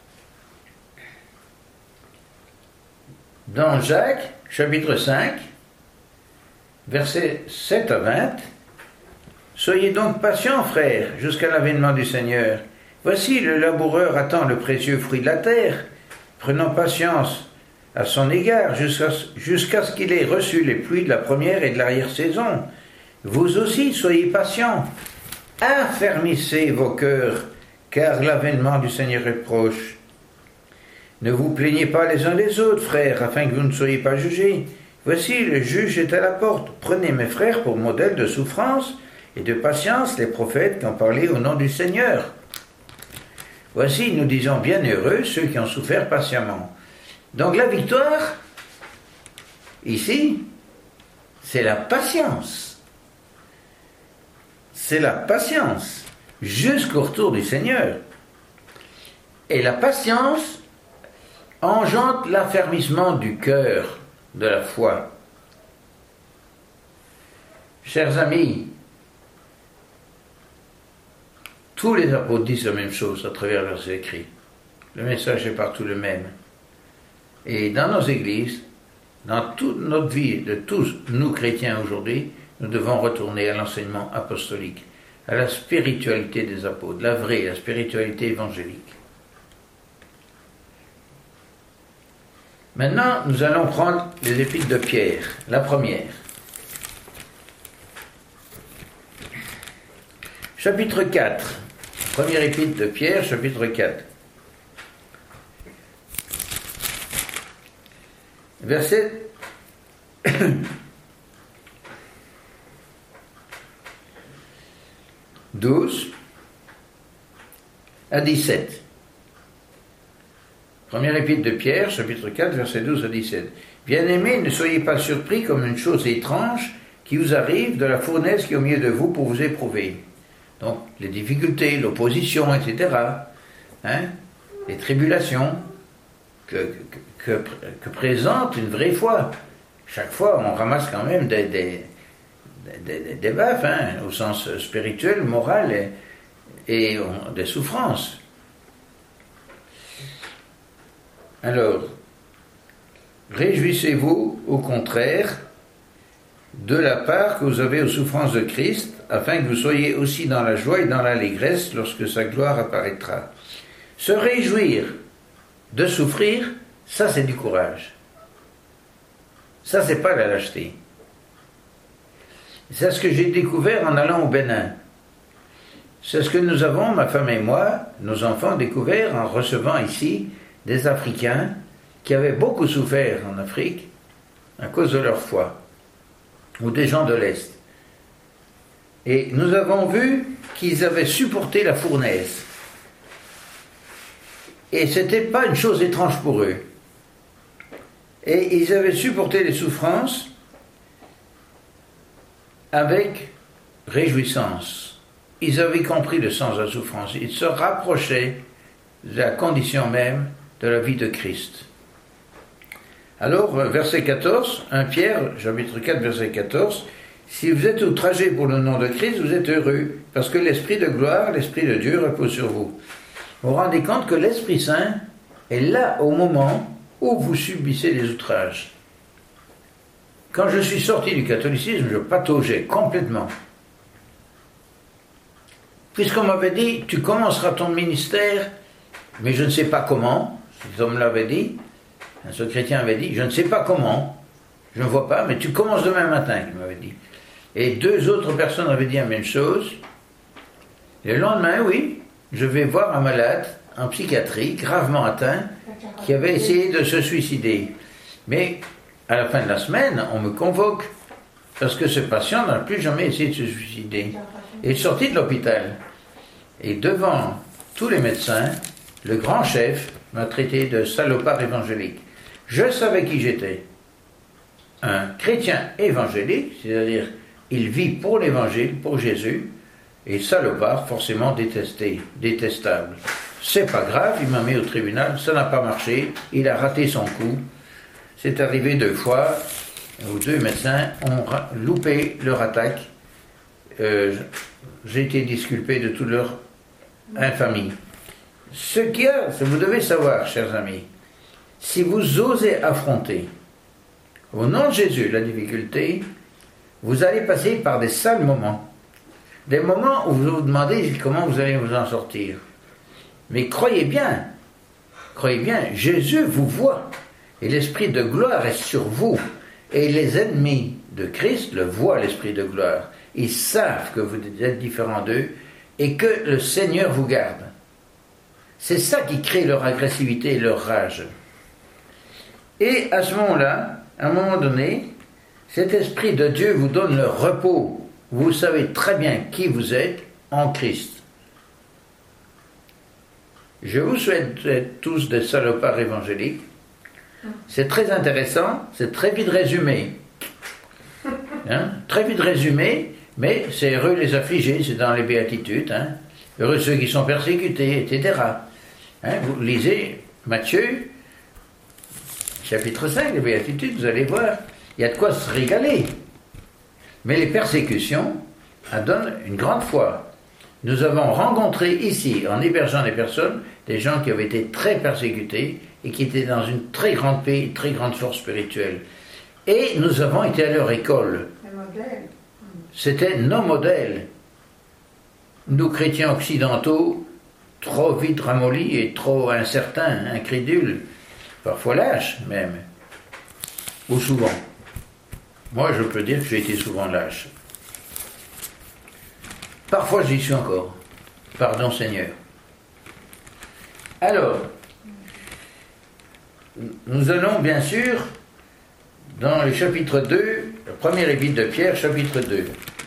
dans Jacques, chapitre cinq, versets sept à vingt, « Soyez donc patients, frères, jusqu'à l'avènement du Seigneur. Voici, le laboureur attend le précieux fruit de la terre, prenant patience à son égard jusqu'à, jusqu'à ce qu'il ait reçu les pluies de la première et de l'arrière-saison. Vous aussi, soyez patients. Affermissez vos cœurs, car l'avènement du Seigneur est proche. Ne vous plaignez pas les uns les autres, frères, afin que vous ne soyez pas jugés. Voici, le juge est à la porte. Prenez mes frères pour modèle de souffrance et de patience les prophètes qui ont parlé au nom du Seigneur. Voici, nous disons bienheureux ceux qui ont souffert patiemment. » Donc la victoire, ici, c'est la patience. c'est la patience jusqu'au retour du Seigneur. Et la patience engendre l'affermissement du cœur de la foi. Chers amis, tous les apôtres disent la même chose à travers leurs écrits. Le message est partout le même. Et dans nos églises, dans toute notre vie de tous nous chrétiens aujourd'hui, nous devons retourner à l'enseignement apostolique, à la spiritualité des apôtres, la vraie, la spiritualité évangélique. Maintenant, nous allons prendre les épîtres de Pierre, la première. Chapitre quatre. Première épître de Pierre, chapitre quatre. Verset douze à dix-sept. Première épître de Pierre, chapitre quatre, verset douze à dix-sept. Bien-aimés, ne soyez pas surpris comme une chose étrange qui vous arrive de la fournaise qui est au milieu de vous pour vous éprouver. Donc, les difficultés, l'opposition, et cetera, hein, les tribulations que, que, que, que présente une vraie foi. Chaque fois, on ramasse quand même des, des, des, des, des baffes, hein, au sens spirituel, moral, et, et on, des souffrances. Alors, réjouissez-vous, au contraire, de la part que vous avez aux souffrances de Christ, afin que vous soyez aussi dans la joie et dans l'allégresse lorsque sa gloire apparaîtra. Se réjouir de souffrir, ça c'est du courage. Ça c'est pas la lâcheté. C'est ce que j'ai découvert en allant au Bénin. C'est ce que nous avons, ma femme et moi, nos enfants, découvert en recevant ici des Africains qui avaient beaucoup souffert en Afrique à cause de leur foi, ou des gens de l'Est. Et nous avons vu qu'ils avaient supporté la fournaise. Et ce n'était pas une chose étrange pour eux. Et ils avaient supporté les souffrances avec réjouissance. Ils avaient compris le sens de la souffrance. Ils se rapprochaient de la condition même de la vie de Christ. Alors, verset quatorze, un Pierre, chapitre quatre, verset quatorze, si vous êtes outragés pour le nom de Christ, vous êtes heureux, parce que l'Esprit de gloire, l'Esprit de Dieu repose sur vous. Vous vous rendez compte que l'Esprit Saint est là au moment où vous subissez les outrages. Quand je suis sorti du catholicisme, je pataugeais complètement. Puisqu'on m'avait dit, tu commenceras ton ministère, mais je ne sais pas comment, cet homme l'avait dit, ce chrétien avait dit, je ne sais pas comment, je ne vois pas, mais tu commences demain matin, il m'avait dit. Et deux autres personnes avaient dit la même chose. Et le lendemain, oui, je vais voir un malade en psychiatrie, gravement atteint, qui avait essayé de se suicider. Mais à la fin de la semaine, on me convoque, parce que ce patient n'a plus jamais essayé de se suicider. Il est sorti de l'hôpital. Et devant tous les médecins, le grand chef m'a traité de salopard évangélique. Je savais qui j'étais. Un chrétien évangélique, c'est-à-dire il vit pour l'évangile, pour Jésus, et salopard, forcément détesté, détestable. C'est pas grave, il m'a mis au tribunal, ça n'a pas marché, il a raté son coup. C'est arrivé deux fois où deux médecins ont loupé leur attaque. Euh, j'ai été disculpé de toute leur infamie. Ce qu'il y a, vous devez savoir, chers amis, si vous osez affronter au nom de Jésus la difficulté, vous allez passer par des sales moments. Des moments où vous vous demandez comment vous allez vous en sortir. Mais croyez bien, croyez bien, Jésus vous voit. Et l'Esprit de gloire est sur vous. Et les ennemis de Christ le voient, l'Esprit de gloire. Ils savent que vous êtes différents d'eux et que le Seigneur vous garde. C'est ça qui crée leur agressivité et leur rage. Et à ce moment-là, à un moment donné, cet Esprit de Dieu vous donne le repos. Vous savez très bien qui vous êtes en Christ. Je vous souhaite d'être tous des salopards évangéliques. C'est très intéressant, c'est très vite résumé. Hein, très vite résumé, Mais c'est heureux les affligés, c'est dans les béatitudes, hein. Heureux ceux qui sont persécutés, et cetera. Hein, vous lisez Matthieu, chapitre cinq, les béatitudes, vous allez voir, il y a de quoi se régaler. Mais les persécutions en donnent une grande foi. Nous avons rencontré ici, en hébergeant des personnes, des gens qui avaient été très persécutés et qui étaient dans une très grande paix, une très grande force spirituelle. Et nous avons été à leur école. C'était nos modèles. Nous, chrétiens occidentaux, trop vite ramollis et trop incertains, incrédules, parfois lâches même, ou souvent. Moi, je peux dire que j'ai été souvent lâche. Parfois, j'y suis encore. Pardon, Seigneur. Alors, nous allons bien sûr dans le chapitre deux, le premier épître de Pierre, chapitre deux.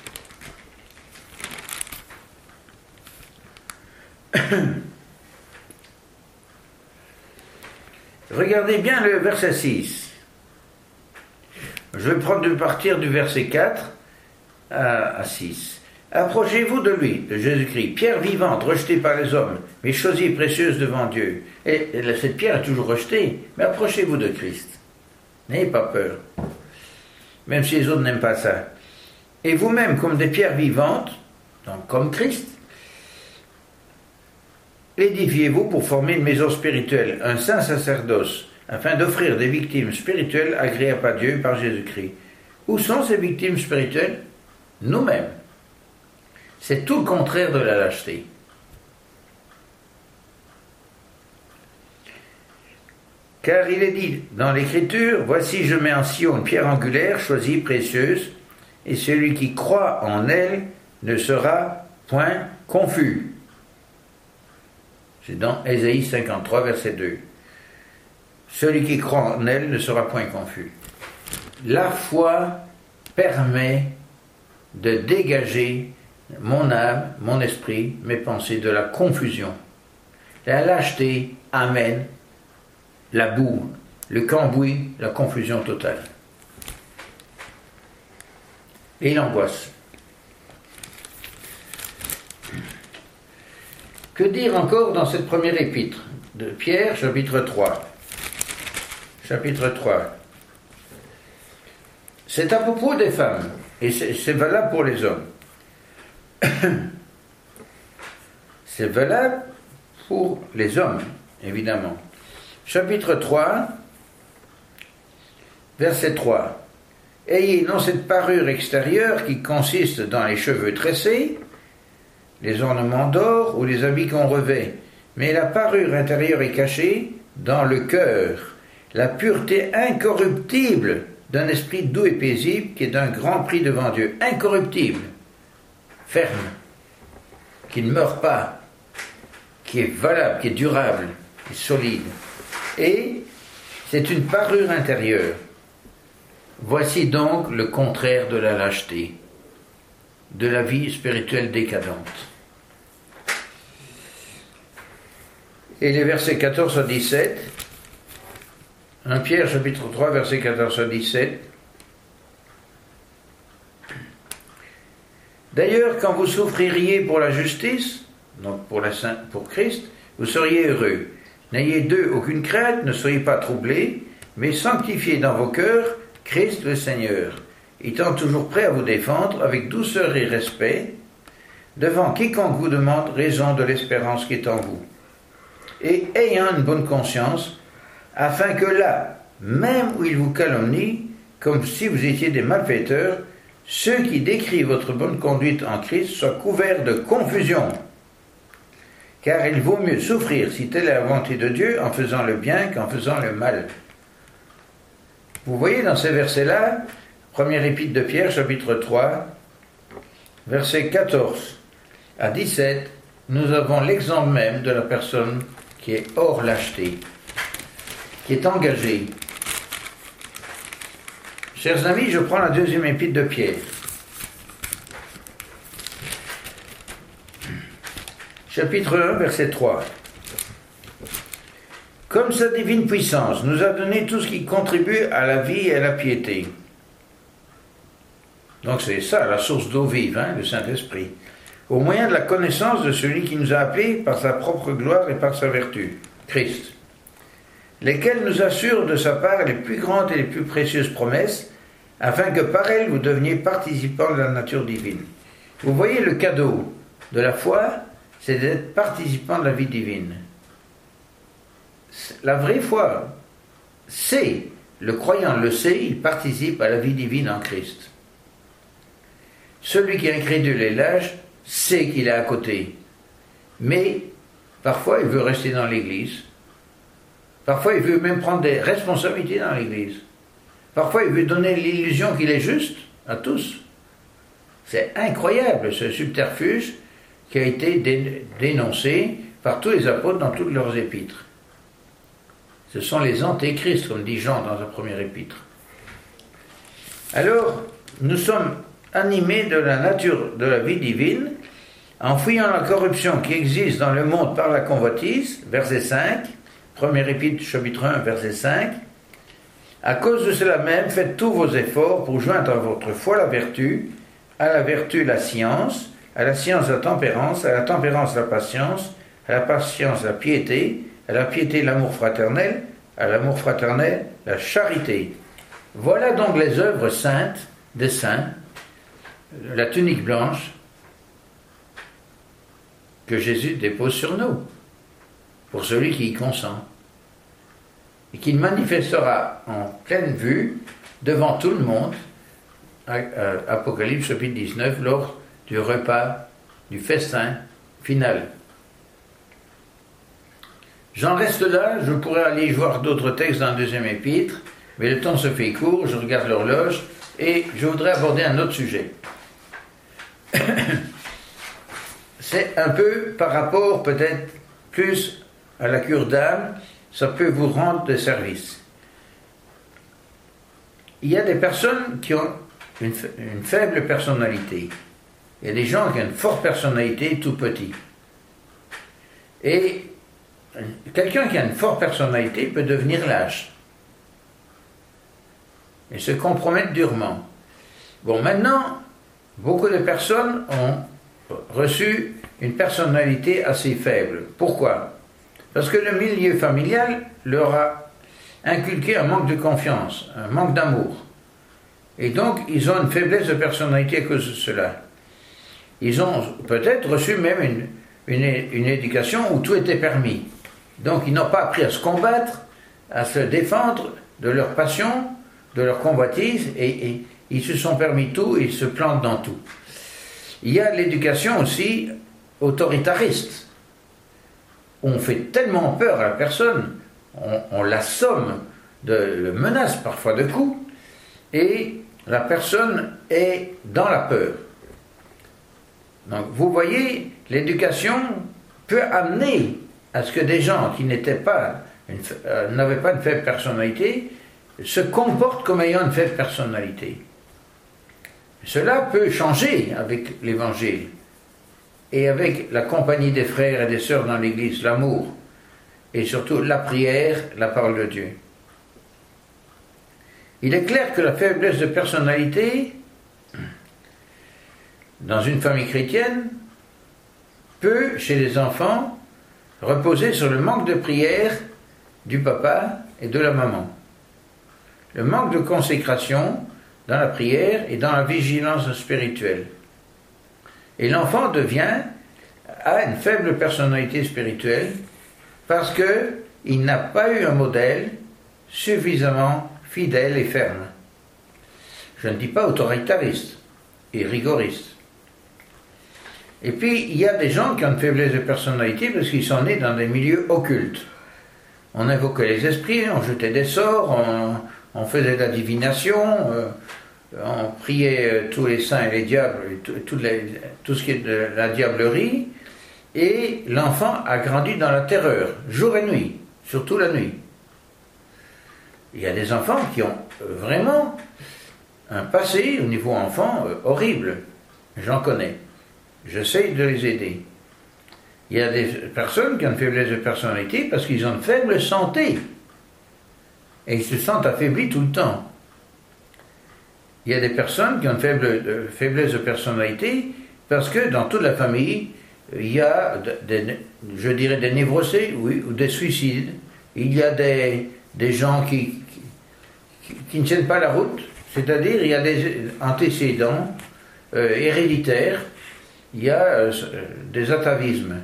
Regardez bien le verset six. Je vais prendre de partir du verset quatre à six. Approchez-vous de lui, de Jésus-Christ, pierre vivante, rejetée par les hommes, mais choisie et précieuse devant Dieu. Et, et cette pierre est toujours rejetée, mais approchez-vous de Christ. N'ayez pas peur, même si les autres n'aiment pas ça. Et vous-même, comme des pierres vivantes, donc comme Christ, édifiez-vous pour former une maison spirituelle, un saint sacerdoce, afin d'offrir des victimes spirituelles agréables à Dieu par Jésus-Christ. Où sont ces victimes spirituelles? Nous-mêmes. C'est tout le contraire de la lâcheté. Car il est dit dans l'Écriture, « Voici je mets en Sion une pierre angulaire, choisie, précieuse, et celui qui croit en elle ne sera point confus. » C'est dans Ésaïe cinquante-trois, verset deux. Celui qui croit en elle ne sera point confus. La foi permet de dégager mon âme, mon esprit, mes pensées de la confusion. La lâcheté amène la boue, le cambouis, la confusion totale. Et l'angoisse. Que dire encore dans cette première épître de Pierre, chapitre trois. Chapitre trois. C'est à propos des femmes, et c'est, c'est valable pour les hommes. C'est valable pour les hommes, évidemment. Chapitre trois, verset trois. Ayez non cette parure extérieure qui consiste dans les cheveux tressés, les ornements d'or ou les habits qu'on revêt, mais la parure intérieure est cachée dans le cœur, la pureté incorruptible d'un esprit doux et paisible qui est d'un grand prix devant Dieu. Incorruptible, ferme, qui ne meurt pas, qui est valable, qui est durable, qui est solide. Et c'est une parure intérieure. Voici donc le contraire de la lâcheté, de la vie spirituelle décadente. Et les versets quatorze à dix-sept, un Pierre chapitre trois, versets quatorze à dix-sept. D'ailleurs, quand vous souffririez pour la justice, donc pour, la, pour Christ, vous seriez heureux. N'ayez d'eux aucune crainte, ne soyez pas troublés, mais sanctifiez dans vos cœurs Christ le Seigneur, étant toujours prêt à vous défendre avec douceur et respect, devant quiconque vous demande raison de l'espérance qui est en vous. Et ayant une bonne conscience, afin que là, même où ils vous calomnient, comme si vous étiez des malfaiteurs, ceux qui décrivent votre bonne conduite en Christ soient couverts de confusion. Car il vaut mieux souffrir, si telle est la volonté de Dieu, en faisant le bien qu'en faisant le mal. Vous voyez dans ces versets-là, première épître de Pierre, chapitre trois, versets quatorze à dix-sept, nous avons l'exemple même de la personne qui est hors lâcheté, qui est engagée. Chers amis, je prends la deuxième épître de Pierre. Chapitre un, verset trois. Comme sa divine puissance nous a donné tout ce qui contribue à la vie et à la piété. Donc c'est ça, la source d'eau vive, hein, le Saint-Esprit. Au moyen de la connaissance de celui qui nous a appelés par sa propre gloire et par sa vertu, Christ, lesquels nous assurent de sa part les plus grandes et les plus précieuses promesses, afin que par elles vous deveniez participants de la nature divine. Vous voyez, le cadeau de la foi, c'est d'être participant de la vie divine. La vraie foi, c'est, le croyant le sait, il participe à la vie divine en Christ. Celui qui est incrédule et lâche sait qu'il est à côté, mais parfois il veut rester dans l'Église, parfois il veut même prendre des responsabilités dans l'Église, parfois il veut donner l'illusion qu'il est juste à tous. C'est incroyable ce subterfuge qui a été dé- dénoncé par tous les apôtres dans toutes leurs épîtres. Ce sont les antéchrists, comme dit Jean dans sa première épître. Alors, nous sommes animés de la nature de la vie divine, en fuyant la corruption qui existe dans le monde par la convoitise, verset cinq, première épître, chapitre un, verset cinq. À cause de cela même, faites tous vos efforts pour joindre à votre foi la vertu, à la vertu la science, à la science la tempérance, à la tempérance la patience, à la patience la piété, à la piété l'amour fraternel, à l'amour fraternel la charité. Voilà donc les œuvres saintes des saints, la tunique blanche que Jésus dépose sur nous, pour celui qui y consent, et qu'il manifestera en pleine vue devant tout le monde, Apocalypse chapitre dix-neuf, lors du repas, du festin final. J'en reste là, je pourrais aller voir d'autres textes dans le deuxième épître, mais le temps se fait court, je regarde l'horloge, et je voudrais aborder un autre sujet. C'est un peu par rapport peut-être plus à la cure d'âme, ça peut vous rendre des services. Il y a des personnes qui ont une, une faible personnalité. Il y a des gens qui ont une forte personnalité tout petit. Et quelqu'un qui a une forte personnalité peut devenir lâche et se compromettre durement. Bon, maintenant, beaucoup de personnes ont reçu une personnalité assez faible. Pourquoi? Parce que le milieu familial leur a inculqué un manque de confiance, un manque d'amour. Et donc, ils ont une faiblesse de personnalité à cause de cela. Ils ont peut-être reçu même une, une, une éducation où tout était permis. Donc, ils n'ont pas appris à se combattre, à se défendre de leur passion, de leur convoitise, et, et ils se sont permis tout et ils se plantent dans tout. Il y a l'éducation aussi autoritariste. On fait tellement peur à la personne, on, on l'assomme de menaces, parfois de coups, et la personne est dans la peur. Donc vous voyez, l'éducation peut amener à ce que des gens qui n'étaient pas, une, euh, n'avaient pas une faible personnalité, se comportent comme ayant une faible personnalité. Cela peut changer avec l'Évangile et avec la compagnie des frères et des sœurs dans l'Église, l'amour et surtout la prière, la parole de Dieu. Il est clair que la faiblesse de personnalité dans une famille chrétienne peut, chez les enfants, reposer sur le manque de prière du papa et de la maman. Le manque de consécration dans la prière et dans la vigilance spirituelle. Et l'enfant devient, a une faible personnalité spirituelle parce qu'il n'a pas eu un modèle suffisamment fidèle et ferme. Je ne dis pas autoritariste et rigoriste. Et puis, il y a des gens qui ont une faiblesse de personnalité parce qu'ils sont nés dans des milieux occultes. On invoquait les esprits, on jetait des sorts, on, on faisait de la divination, euh, on priait tous les saints et les diables, tout, tout, les, tout ce qui est de la diablerie, et l'enfant a grandi dans la terreur, jour et nuit, surtout la nuit. Il y a des enfants qui ont vraiment un passé au niveau enfant euh, horrible, j'en connais. J'essaie de les aider. Il y a des personnes qui ont une faiblesse de personnalité parce qu'ils ont une faible santé. Et ils se sentent affaiblis tout le temps. il y a des personnes qui ont une faible, euh, faiblesse de personnalité parce que dans toute la famille, il y a, des, je dirais, des névrosés, oui, ou des suicides. Il y a des, des gens qui, qui, qui ne tiennent pas la route, c'est-à-dire il y a des antécédents euh, héréditaires, il y a euh, des atavismes.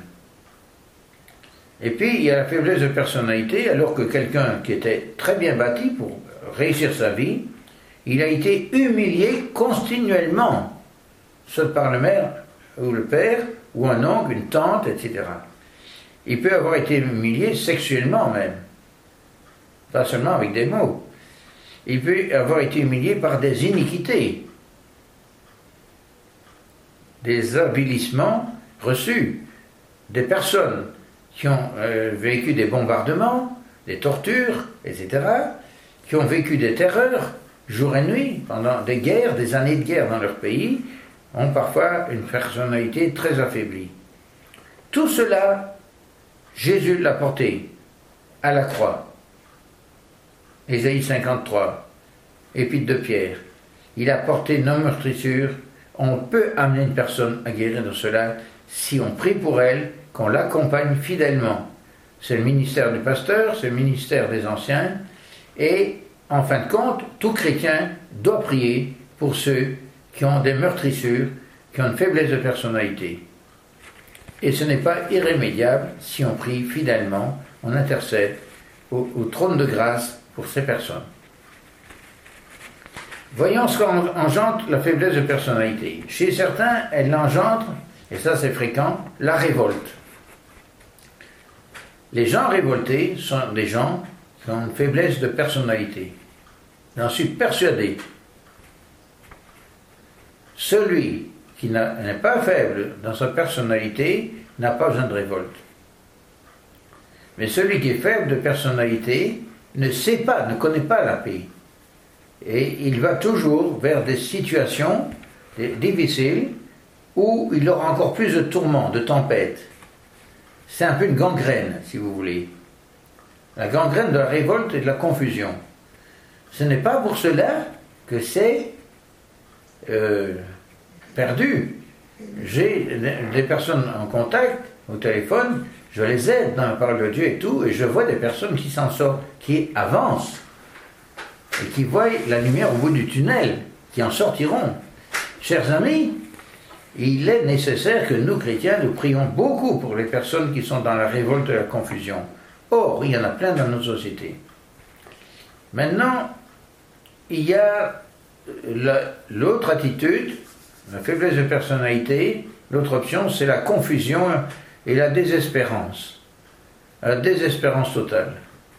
Et puis il y a la faiblesse de personnalité, alors que quelqu'un qui était très bien bâti pour réussir sa vie, il a été humilié continuellement, soit par le mère ou le père, ou un oncle, une tante, et cetera. Il peut avoir été humilié sexuellement même, pas seulement avec des mots. Il peut avoir été humilié par des iniquités, des avilissements reçus, des personnes qui ont euh, vécu des bombardements, des tortures, et cetera, qui ont vécu des terreurs, jour et nuit, pendant des guerres, des années de guerre dans leur pays, ont parfois une personnalité très affaiblie. Tout cela, Jésus l'a porté à la croix. Ésaïe cinquante-trois, Épître de Pierre. Il a porté nos meurtrissures. On peut amener une personne à guérir de cela si on prie pour elle, qu'on l'accompagne fidèlement. C'est le ministère du pasteur, c'est le ministère des anciens, et en fin de compte, tout chrétien doit prier pour ceux qui ont des meurtrissures, qui ont une faiblesse de personnalité. Et ce n'est pas irrémédiable si on prie fidèlement, on intercède au, au trône de grâce pour ces personnes. Voyons ce qu'engendre la faiblesse de personnalité. Chez certains, elle engendre, et ça c'est fréquent, la révolte. Les gens révoltés sont des gens qui ont une faiblesse de personnalité. J'en suis persuadé. Celui qui n'est pas faible dans sa personnalité n'a pas besoin de révolte. Mais celui qui est faible de personnalité ne sait pas, ne connaît pas la paix. Et il va toujours vers des situations difficiles où il aura encore plus de tourments, de tempêtes. C'est un peu une gangrène, si vous voulez. La gangrène de la révolte et de la confusion. Ce n'est pas pour cela que c'est euh, perdu. J'ai des personnes en contact au téléphone, je les aide dans la parole de Dieu et tout, et je vois des personnes qui s'en sortent, qui avancent, et qui voient la lumière au bout du tunnel, qui en sortiront. Chers amis, il est nécessaire que nous, chrétiens, nous prions beaucoup pour les personnes qui sont dans la révolte et la confusion. Or, il y en a plein dans notre société. Maintenant, il y a l'autre attitude, la faiblesse de personnalité. L'autre option, c'est la confusion et la désespérance. La désespérance totale.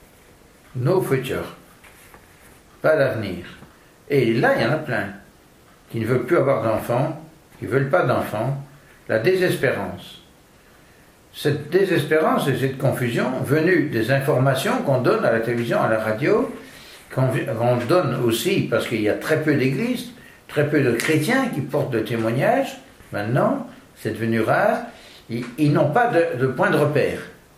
No future. Pas d'avenir. Et là, il y en a plein qui ne veulent plus avoir d'enfants, qui ne veulent pas d'enfants. La désespérance. Cette désespérance et cette confusion, venue des informations qu'on donne à la télévision, à la radio, qu'on donne aussi parce qu'il y a très peu d'églises, très peu de chrétiens qui portent de témoignages. Maintenant, c'est devenu rare. Ils, ils n'ont pas de, de point de repère.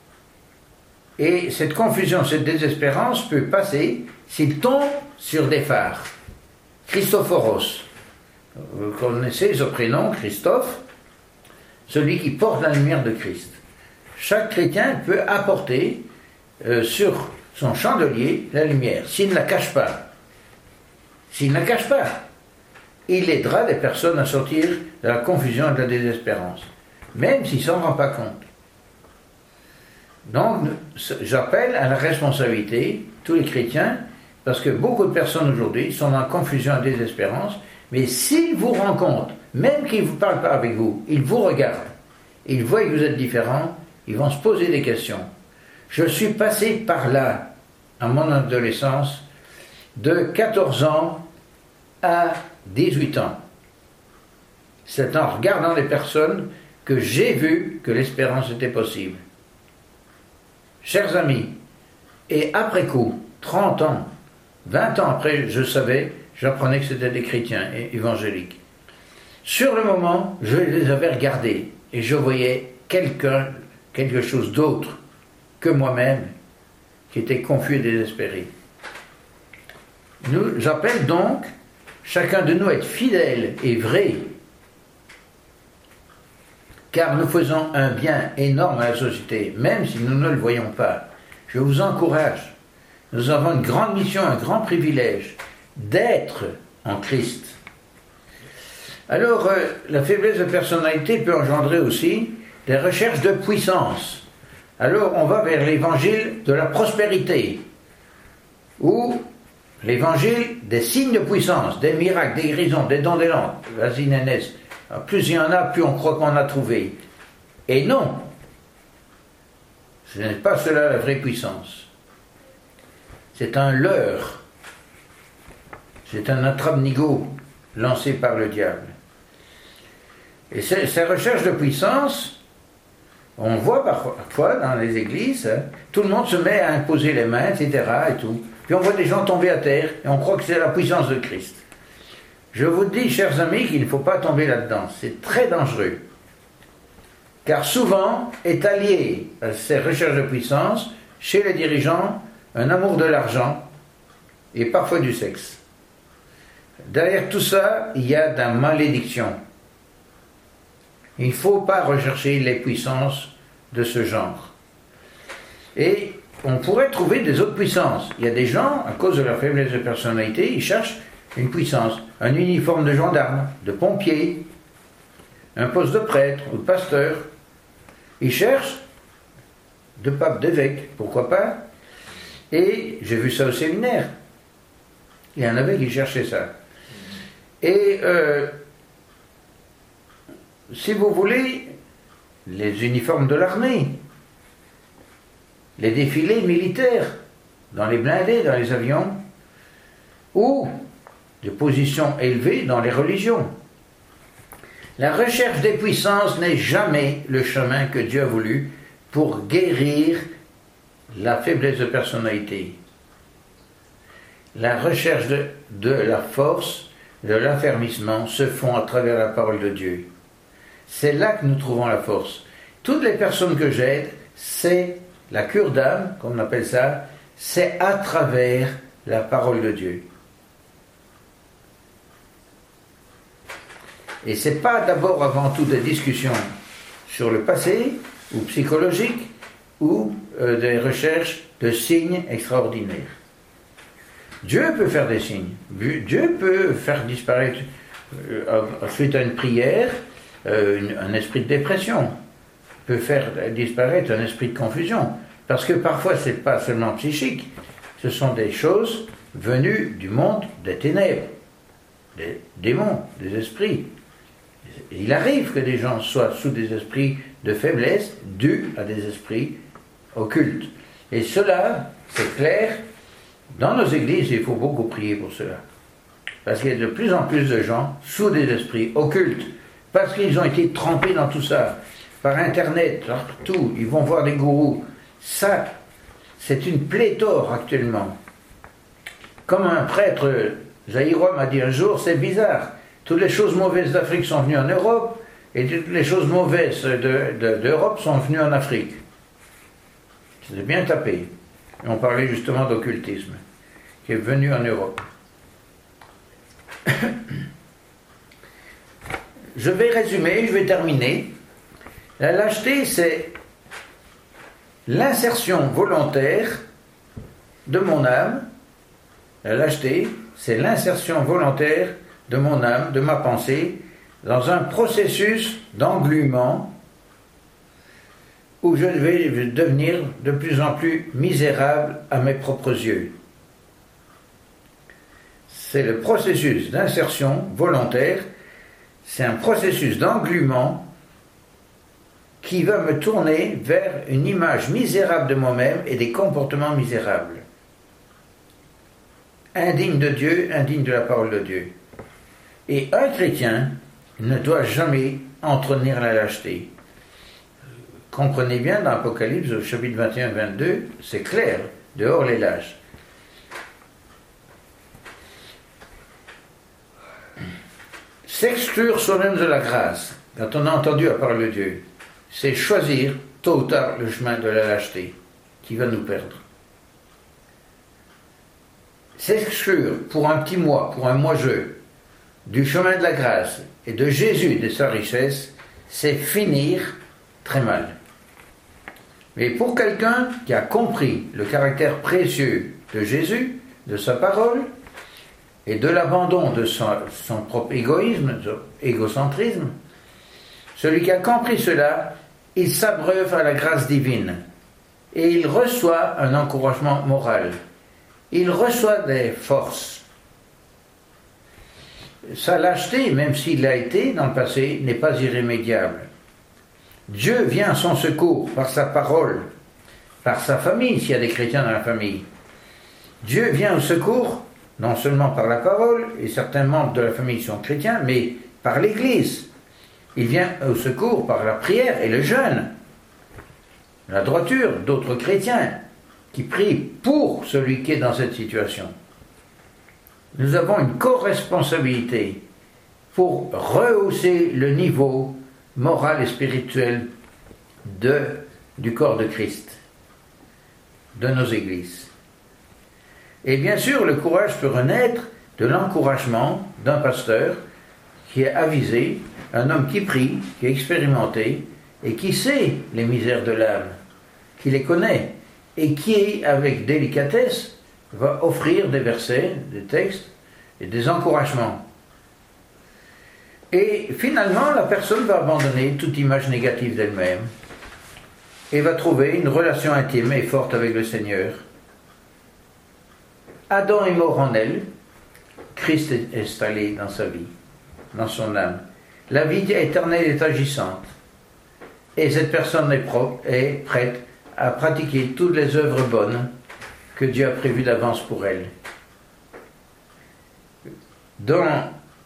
Et cette confusion, cette désespérance peut passer s'ils tombent sur des phares. Christophoros. Vous connaissez ce prénom, Christophe, celui qui porte la lumière de Christ. Chaque chrétien peut apporter euh, sur son chandelier la lumière, s'il ne la cache pas. S'il ne la cache pas, il aidera des personnes à sortir de la confusion et de la désespérance, même s'ils ne s'en rendent pas compte. Donc, j'appelle à la responsabilité tous les chrétiens, parce que beaucoup de personnes aujourd'hui sont en confusion et désespérance, mais s'ils vous rencontrent, même qu'ils ne vous parlent pas avec vous, ils vous regardent, ils voient que vous êtes différents, ils vont se poser des questions. Je suis passé par là, à mon adolescence, de quatorze ans à dix-huit ans. C'est en regardant les personnes que j'ai vu que l'espérance était possible. Chers amis, et après coup, trente ans, vingt ans après, je savais, j'apprenais que c'était des chrétiens évangéliques. Sur le moment, je les avais regardés et je voyais quelqu'un, quelque chose d'autre que moi-même, qui était confus et désespéré. Nous, j'appelle donc chacun de nous être fidèle et vrai, car nous faisons un bien énorme à la société, même si nous ne le voyons pas. Je vous encourage. Nous avons une grande mission, un grand privilège d'être en Christ. Alors, euh, la faiblesse de personnalité peut engendrer aussi des recherches de puissance. Alors, on va vers l'évangile de la prospérité, ou l'évangile des signes de puissance, des miracles, des guérisons, des dons des langues. Vas-y, Nénès. Plus il y en a, plus on croit qu'on a trouvé. Et non, ce n'est pas cela la vraie puissance. C'est un leurre. C'est un attrape-nigo lancé par le diable. Et ces, ces recherches de puissance, on voit parfois dans les églises, hein, tout le monde se met à imposer les mains, et cetera. Et tout. Puis on voit des gens tomber à terre et on croit que c'est la puissance de Christ. Je vous dis, chers amis, qu'il ne faut pas tomber là-dedans. C'est très dangereux. Car souvent est allié à ces recherches de puissance, chez les dirigeants, un amour de l'argent et parfois du sexe. Derrière tout ça, il y a de la malédiction. Il ne faut pas rechercher les puissances de ce genre. Et on pourrait trouver des autres puissances. Il y a des gens, à cause de leur faiblesse de personnalité, ils cherchent une puissance, un uniforme de gendarme, de pompier, un poste de prêtre ou de pasteur. Ils cherchent de pape, d'évêque, pourquoi pas. Et j'ai vu ça au séminaire. Il y en avait qui cherchaient ça. Et euh, si vous voulez, les uniformes de l'armée, les défilés militaires, dans les blindés, dans les avions, ou de positions élevées dans les religions. La recherche des puissances n'est jamais le chemin que Dieu a voulu pour guérir la faiblesse de personnalité. La recherche de, de la force, de l'affermissement se font à travers la parole de Dieu. C'est là que nous trouvons la force. Toutes les personnes que j'aide, c'est la cure d'âme, comme on appelle ça, c'est à travers la parole de Dieu. Et ce n'est pas d'abord avant tout des discussions sur le passé, ou psychologiques, ou euh, des recherches de signes extraordinaires. Dieu peut faire des signes. Dieu peut faire disparaître, euh, suite à une prière, euh, une, un esprit de dépression. Peut faire disparaître un esprit de confusion. Parce que parfois, ce n'est pas seulement psychique, ce sont des choses venues du monde des ténèbres, des démons, des esprits. Il arrive que des gens soient sous des esprits de faiblesse dus à des esprits occultes. Et cela, c'est clair, dans nos églises, il faut beaucoup prier pour cela. Parce qu'il y a de plus en plus de gens sous des esprits occultes, parce qu'ils ont été trempés dans tout ça, par Internet, partout, ils vont voir des gourous. Ça, c'est une pléthore actuellement. Comme un prêtre, Zaïro m'a dit un jour, c'est bizarre. Toutes les choses mauvaises d'Afrique sont venues en Europe, et toutes les choses mauvaises de, de, d'Europe sont venues en Afrique. C'était bien tapé. Et on parlait justement d'occultisme, qui est venu en Europe. Je vais résumer, je vais terminer. La lâcheté, c'est l'insertion volontaire de mon âme. La lâcheté, c'est l'insertion volontaire de mon âme, de ma pensée, dans un processus d'englument où je vais devenir de plus en plus misérable à mes propres yeux. C'est le processus d'insertion volontaire, c'est un processus d'englument qui va me tourner vers une image misérable de moi-même et des comportements misérables. Indigne de Dieu, indigne de la parole de Dieu. Et un chrétien ne doit jamais entretenir la lâcheté. Comprenez bien dans l'Apocalypse, au chapitre vingt et un vingt-deux, c'est clair, dehors les lâches. S'exclure soi-même de la grâce, quand on a entendu la parole de Dieu, c'est choisir tôt ou tard le chemin de la lâcheté qui va nous perdre. S'exclure pour un petit mois, pour un mois-jeu, du chemin de la grâce et de Jésus, de sa richesse, c'est finir très mal. Mais pour quelqu'un qui a compris le caractère précieux de Jésus, de sa parole, et de l'abandon de son, son propre égoïsme, son égocentrisme, celui qui a compris cela, il s'abreuve à la grâce divine et il reçoit un encouragement moral. Il reçoit des forces. Sa lâcheté, même s'il l'a été dans le passé, n'est pas irrémédiable. Dieu vient à son secours par sa parole, par sa famille, s'il y a des chrétiens dans la famille. Dieu vient au secours, non seulement par la parole, et certains membres de la famille sont chrétiens, mais par l'Église. Il vient au secours par la prière et le jeûne, la droiture d'autres chrétiens qui prient pour celui qui est dans cette situation. Nous avons une co-responsabilité pour rehausser le niveau moral et spirituel de, du corps de Christ, de nos églises. Et bien sûr, le courage peut renaître de l'encouragement d'un pasteur qui est avisé, un homme qui prie, qui est expérimenté et qui sait les misères de l'âme, qui les connaît et qui, avec délicatesse, va offrir des versets, des textes et des encouragements. Et finalement, la personne va abandonner toute image négative d'elle-même et va trouver une relation intime et forte avec le Seigneur. Adam est mort en elle, Christ est installé dans sa vie, dans son âme. La vie éternelle est agissante et cette personne est, propre, est prête à pratiquer toutes les œuvres bonnes que Dieu a prévues d'avance pour elle. Dans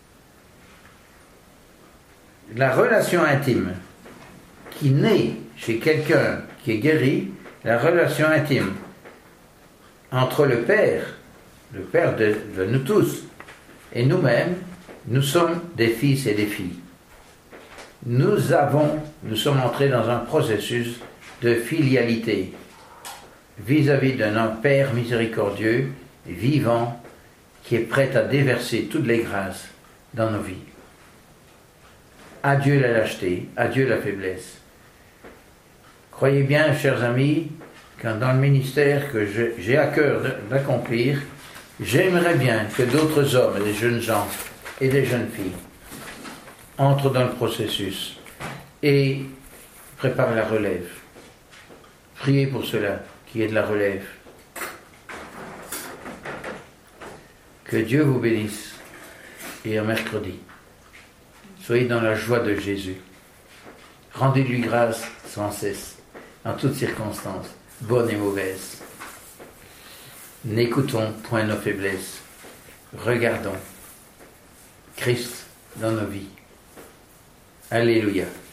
la relation intime qui naît chez quelqu'un qui est guéri, la relation intime entre le Père, le Père de, de nous tous, et nous-mêmes, nous sommes des fils et des filles. Nous avons, nous sommes entrés dans un processus de filialité vis-à-vis d'un Père miséricordieux, vivant, qui est prêt à déverser toutes les grâces dans nos vies. Adieu la lâcheté, adieu la faiblesse. Croyez bien, chers amis, que dans le ministère que je, j'ai à cœur d'accomplir, j'aimerais bien que d'autres hommes, des jeunes gens et des jeunes filles, entrent dans le processus et préparent la relève. Priez pour cela, qu'il y ait de la relève. Que Dieu vous bénisse et un mercredi. Soyez dans la joie de Jésus. Rendez-lui grâce sans cesse, en toutes circonstances, bonnes et mauvaises. N'écoutons point nos faiblesses. Regardons Christ dans nos vies. Alléluia.